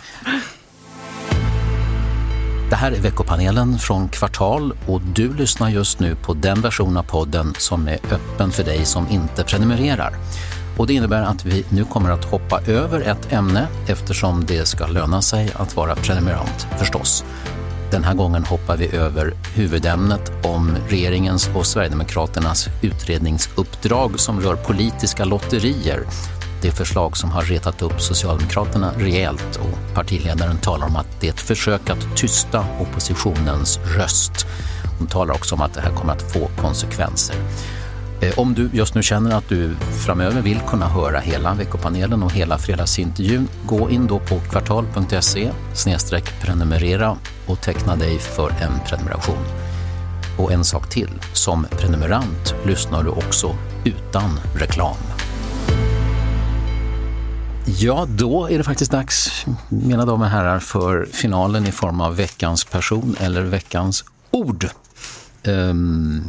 Det här är veckopanelen från Kvartal och du lyssnar just nu på den version av podden som är öppen för dig som inte prenumererar. Och det innebär att vi nu kommer att hoppa över ett ämne eftersom det ska löna sig att vara prenumerant förstås. Den här gången hoppar vi över huvudämnet om regeringens och Sverigedemokraternas utredningsuppdrag som rör politiska lotterier. Det förslag som har retat upp Socialdemokraterna rejält och partiledaren talar om att det är ett försök att tysta oppositionens röst. Hon talar också om att det här kommer att få konsekvenser. Om du just nu känner att du framöver vill kunna höra hela veckopanelen och hela fredagsintervjun, gå in då på kvartal punkt se snedstreck prenumerera och teckna dig för en prenumeration. Och en sak till, som prenumerant lyssnar du också utan reklam. Ja, då är det faktiskt dags, mina damer och herrar, för finalen i form av veckans person eller veckans ord. Um,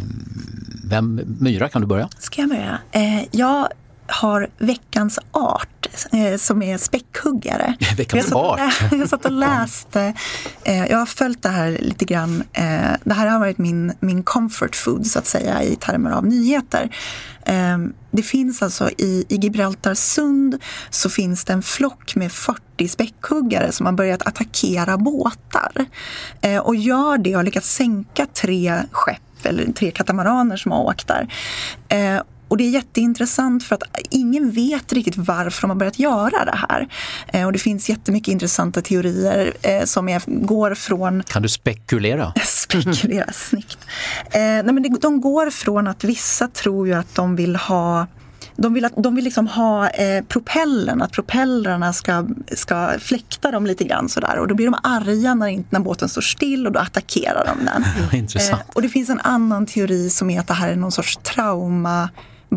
vem, Myra, kan du börja? Ska jag börja? Eh, jag har veckans art eh, som är späckhuggare. Veckans jag art? Lä- jag satt och läste. Eh, jag har följt det här lite grann. Eh, det här har varit min, min comfort food så att säga i termer av nyheter. Eh, det finns alltså i, i Gibraltarsund så finns det en flock med fyrtio späckhuggare som har börjat attackera båtar. Eh, och gör det och har lyckats sänka tre skepp eller tre katamaraner som har åkt där. Eh, Och det är jätteintressant för att ingen vet riktigt varför de har börjat göra det här. Eh, och det finns jättemycket intressanta teorier eh, som är, går från... Kan du spekulera? spekulera, snyggt. Eh, nej men det, de går från att vissa tror ju att de vill ha... De vill, att, de vill liksom ha eh, propellern, att propellrarna ska, ska fläkta dem lite grann sådär. Och då blir de arga när, inte, när båten står still och då attackerar de den. Intressant. Eh, och det finns en annan teori som är att det här är någon sorts trauma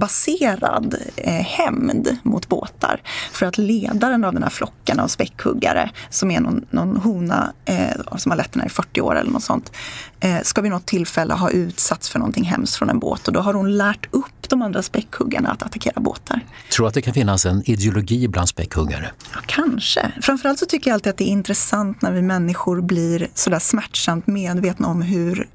baserad eh, hämnd mot båtar för att ledaren av den här flocken av späckhuggare som är någon, någon hona eh, som har lett den här i fyrtio år eller något sånt eh, ska vid något tillfälle ha utsatts för någonting hemskt från en båt och då har hon lärt upp de andra späckhuggarna att attackera båtar. Tror du att det kan finnas en ideologi bland späckhuggare? Ja, kanske. Framförallt så tycker jag alltid att det är intressant när vi människor blir sådär smärtsamt medvetna om hur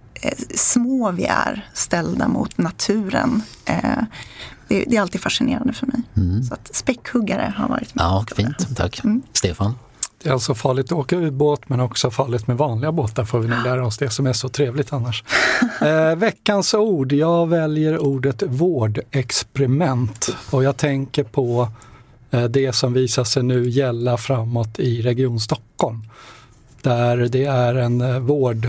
små vi är ställda mot naturen. Eh, det, det är alltid fascinerande för mig. Mm. Så att späckhuggare har varit med. Ja, fint. Tack. Mm. Stefan? Det är alltså farligt att åka ubåt men också farligt med vanliga båtar får vi nog lära oss det som är så trevligt annars. eh, veckans ord. Jag väljer ordet vårdexperiment och jag tänker på eh, det som visar sig nu gälla framåt i Region Stockholm. Där det är en eh, vård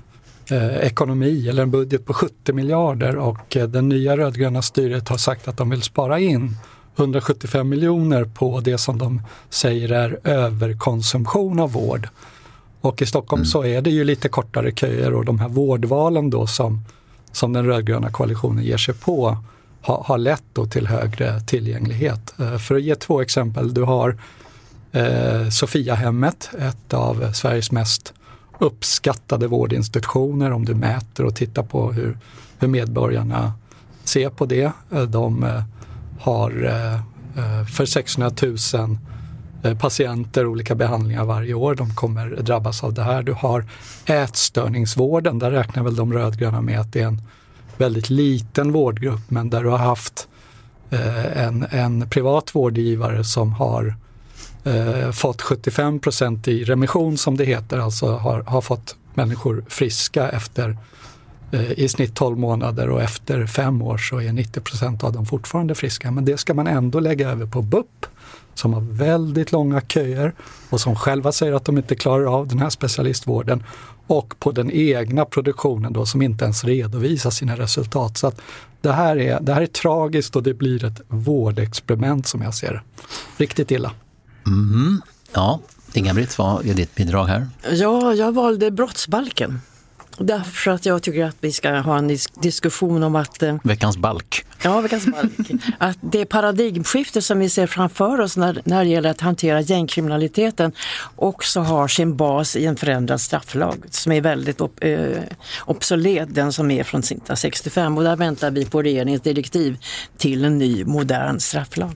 Eh, ekonomi eller en budget på sjuttio miljarder och eh, den nya rödgröna styret har sagt att de vill spara in hundrasjuttiofem miljoner på det som de säger är överkonsumtion av vård. Och i Stockholm mm. så är det ju lite kortare köer och de här vårdvalen då som, som den rödgröna koalitionen ger sig på ha, har lett då till högre tillgänglighet. Eh, för att ge två exempel, du har eh, Sofiahemmet, ett av Sveriges mest uppskattade vårdinstitutioner om du mäter och tittar på hur, hur medborgarna ser på det. De eh, har eh, för sexhundratusen eh, patienter olika behandlingar varje år. De kommer drabbas av det här. Du har ätstörningsvården, där räknar väl de rödgröna med att det är en väldigt liten vårdgrupp, men där du har haft eh, en, en privat vårdgivare som har eh, fått sjuttiofem procent i remission som det heter, alltså har, har fått människor friska efter eh, i snitt tolv månader, och efter fem år så är nittio procent av dem fortfarande friska. Men det ska man ändå lägga över på B U P som har väldigt långa köer och som själva säger att de inte klarar av den här specialistvården, och på den egna produktionen då som inte ens redovisar sina resultat. Så att det här är, det här är tragiskt, och det blir ett vårdexperiment som jag ser det. Riktigt illa. Mm. Ja, Inga-Britt, vad är ditt bidrag här? Ja, jag valde brottsbalken. Därför att jag tycker att vi ska ha en dis- diskussion om att... Eh, veckans balk. Ja, veckans balk. Att det paradigmskifte som vi ser framför oss när, när det gäller att hantera gängkriminaliteten också har sin bas i en förändrad strafflag som är väldigt op- eh, obsolet, den som är från nittonhundrasextiofem. Och där väntar vi på regeringens direktiv till en ny modern strafflag.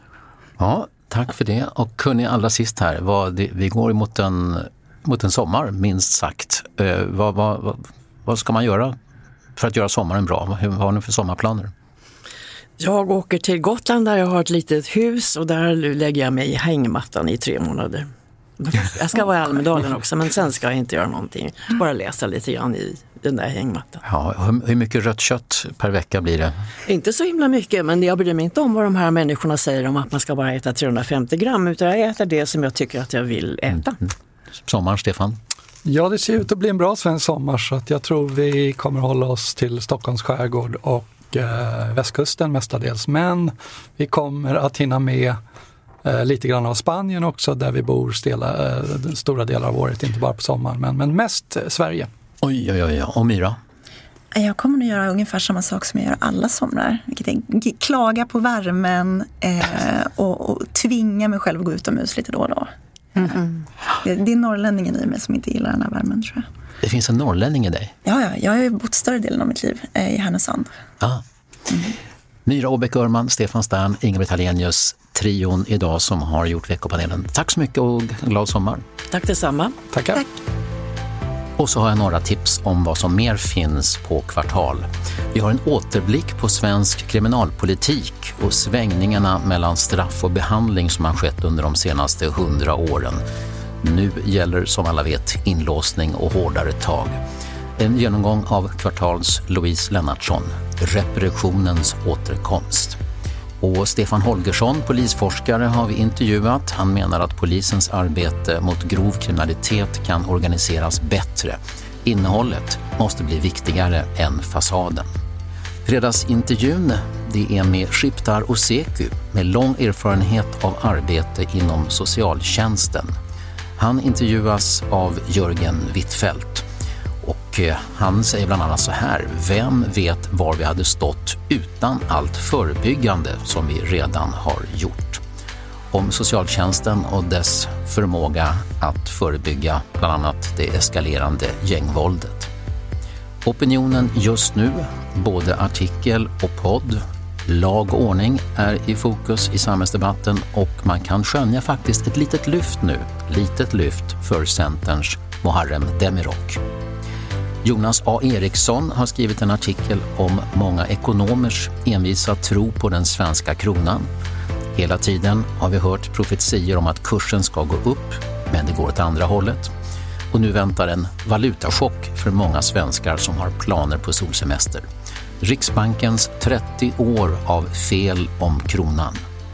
Ja, tack för det. Och kunde allra sist här, vad det, vi går mot en... mot en sommar, minst sagt. Eh, vad, vad, vad, vad ska man göra för att göra sommaren bra? Vad har ni för sommarplaner? Jag åker till Gotland där jag har ett litet hus, och där lägger jag mig i hängmattan i tre månader. Jag ska vara i Almedalen också, men sen ska jag inte göra någonting. Bara läsa lite grann i den där hängmattan. Ja, hur mycket rött kött per vecka blir det? Inte så himla mycket, men jag bryr mig inte om vad de här människorna säger om att man ska bara äta trehundrafemtio gram, utan jag äter det som jag tycker att jag vill äta. Mm. Sommar, Stefan? Ja, det ser ut att bli en bra svensk sommar, så att jag tror vi kommer hålla oss till Stockholms skärgård och eh, västkusten mestadels. Men vi kommer att hinna med eh, lite grann av Spanien också, där vi bor stela, eh, stora delar av året, inte bara på sommaren, men, men mest eh, Sverige. Oj, oj, oj. Och Myra? Jag kommer att göra ungefär samma sak som jag gör alla somrar. Vilket är klaga på värmen eh, och, och tvinga mig själv att gå utomhus lite då och då. Mm. Det, det är norrlänningen i mig som inte gillar den här värmen, tror jag. Det finns en norrlänning i dig? Ja, ja, jag har ju bott större delen av mitt liv eh, i Härnösand. Ah. Mm. Myra Åbäck-Örman, Stefan Stern, Inga-Britt Hallenius, trion idag som har gjort veckopanelen. Tack så mycket och glad sommar. Tack detsamma. Tackar. Tack. Och så har jag några tips om vad som mer finns på Kvartal. Vi har en återblick på svensk kriminalpolitik och svängningarna mellan straff och behandling som har skett under de senaste hundra åren. Nu gäller som alla vet inlåsning och hårdare tag. En genomgång av Kvartals Louise Lennartsson, repressionens återkomst. Och Stefan Holgersson, polisforskare, har vi intervjuat. Han menar att polisens arbete mot grov kriminalitet kan organiseras bättre. Innehållet måste bli viktigare än fasaden. Fredagsintervjun, det är med Shiptar Oseku med lång erfarenhet av arbete inom socialtjänsten. Han intervjuas av Jörgen Wittfeldt. Och han säger bland annat så här: vem vet var vi hade stått utan allt förebyggande som vi redan har gjort? Om socialtjänsten och dess förmåga att förebygga bland annat det eskalerande gängvåldet. Opinionen just nu, både artikel och podd. Lag och ordning är i fokus i samhällsdebatten, och man kan skönja faktiskt ett litet lyft nu. Litet lyft för Centerns Muharrem Demirok. Jonas A. Eriksson har skrivit en artikel om många ekonomers envisa tro på den svenska kronan. Hela tiden har vi hört profetier om att kursen ska gå upp, men det går åt andra hållet. Och nu väntar en valutachock för många svenskar som har planer på solsemester. Riksbankens trettio år av fel om kronan.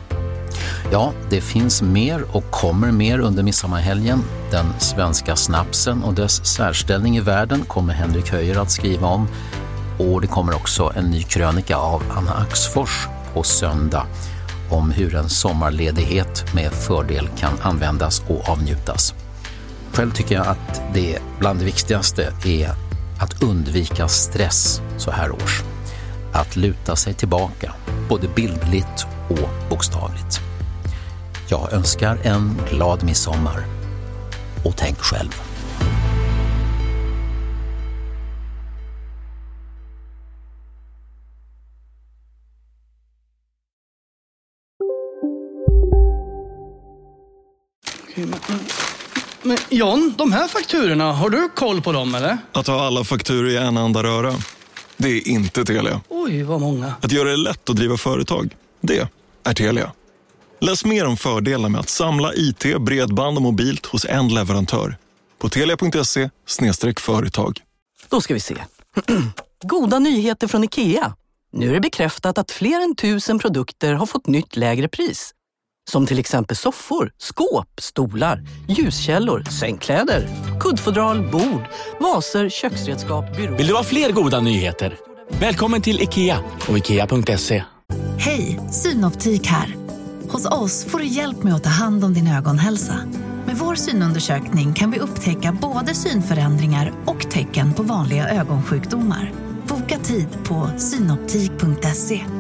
Ja, det finns mer och kommer mer under midsommarhelgen. Den svenska snapsen och dess särställning i världen kommer Henrik Höjer att skriva om. Och det kommer också en ny krönika av Anna Axfors på söndag om hur en sommarledighet med fördel kan användas och avnjutas. Själv tycker jag att det bland det viktigaste är att undvika stress så här års. Att luta sig tillbaka, både bildligt och bokstavligt. Jag önskar en glad midsommar. Och tänk själv. Men John, de här fakturorna, har du koll på dem eller? Att ha alla fakturor i en enda röra, det är inte Telia. Oj, vad många. Att göra det lätt att driva företag, det är Telia. Läs mer om fördelar med att samla I T, bredband och mobilt hos en leverantör på telia punkt se slash företag. Då ska vi se. Goda nyheter från IKEA. Nu är det bekräftat att fler än tusen produkter har fått nytt lägre pris. Som till exempel soffor, skåp, stolar, ljuskällor, sängkläder, kuddfodral, bord, vaser, köksredskap, byråer. Vill du ha fler goda nyheter? Välkommen till IKEA och ikea punkt se. Hej, Synoptik här. Hos oss får du hjälp med att ta hand om din ögonhälsa. Med vår synundersökning kan vi upptäcka både synförändringar och tecken på vanliga ögonsjukdomar. Boka tid på synoptik punkt se.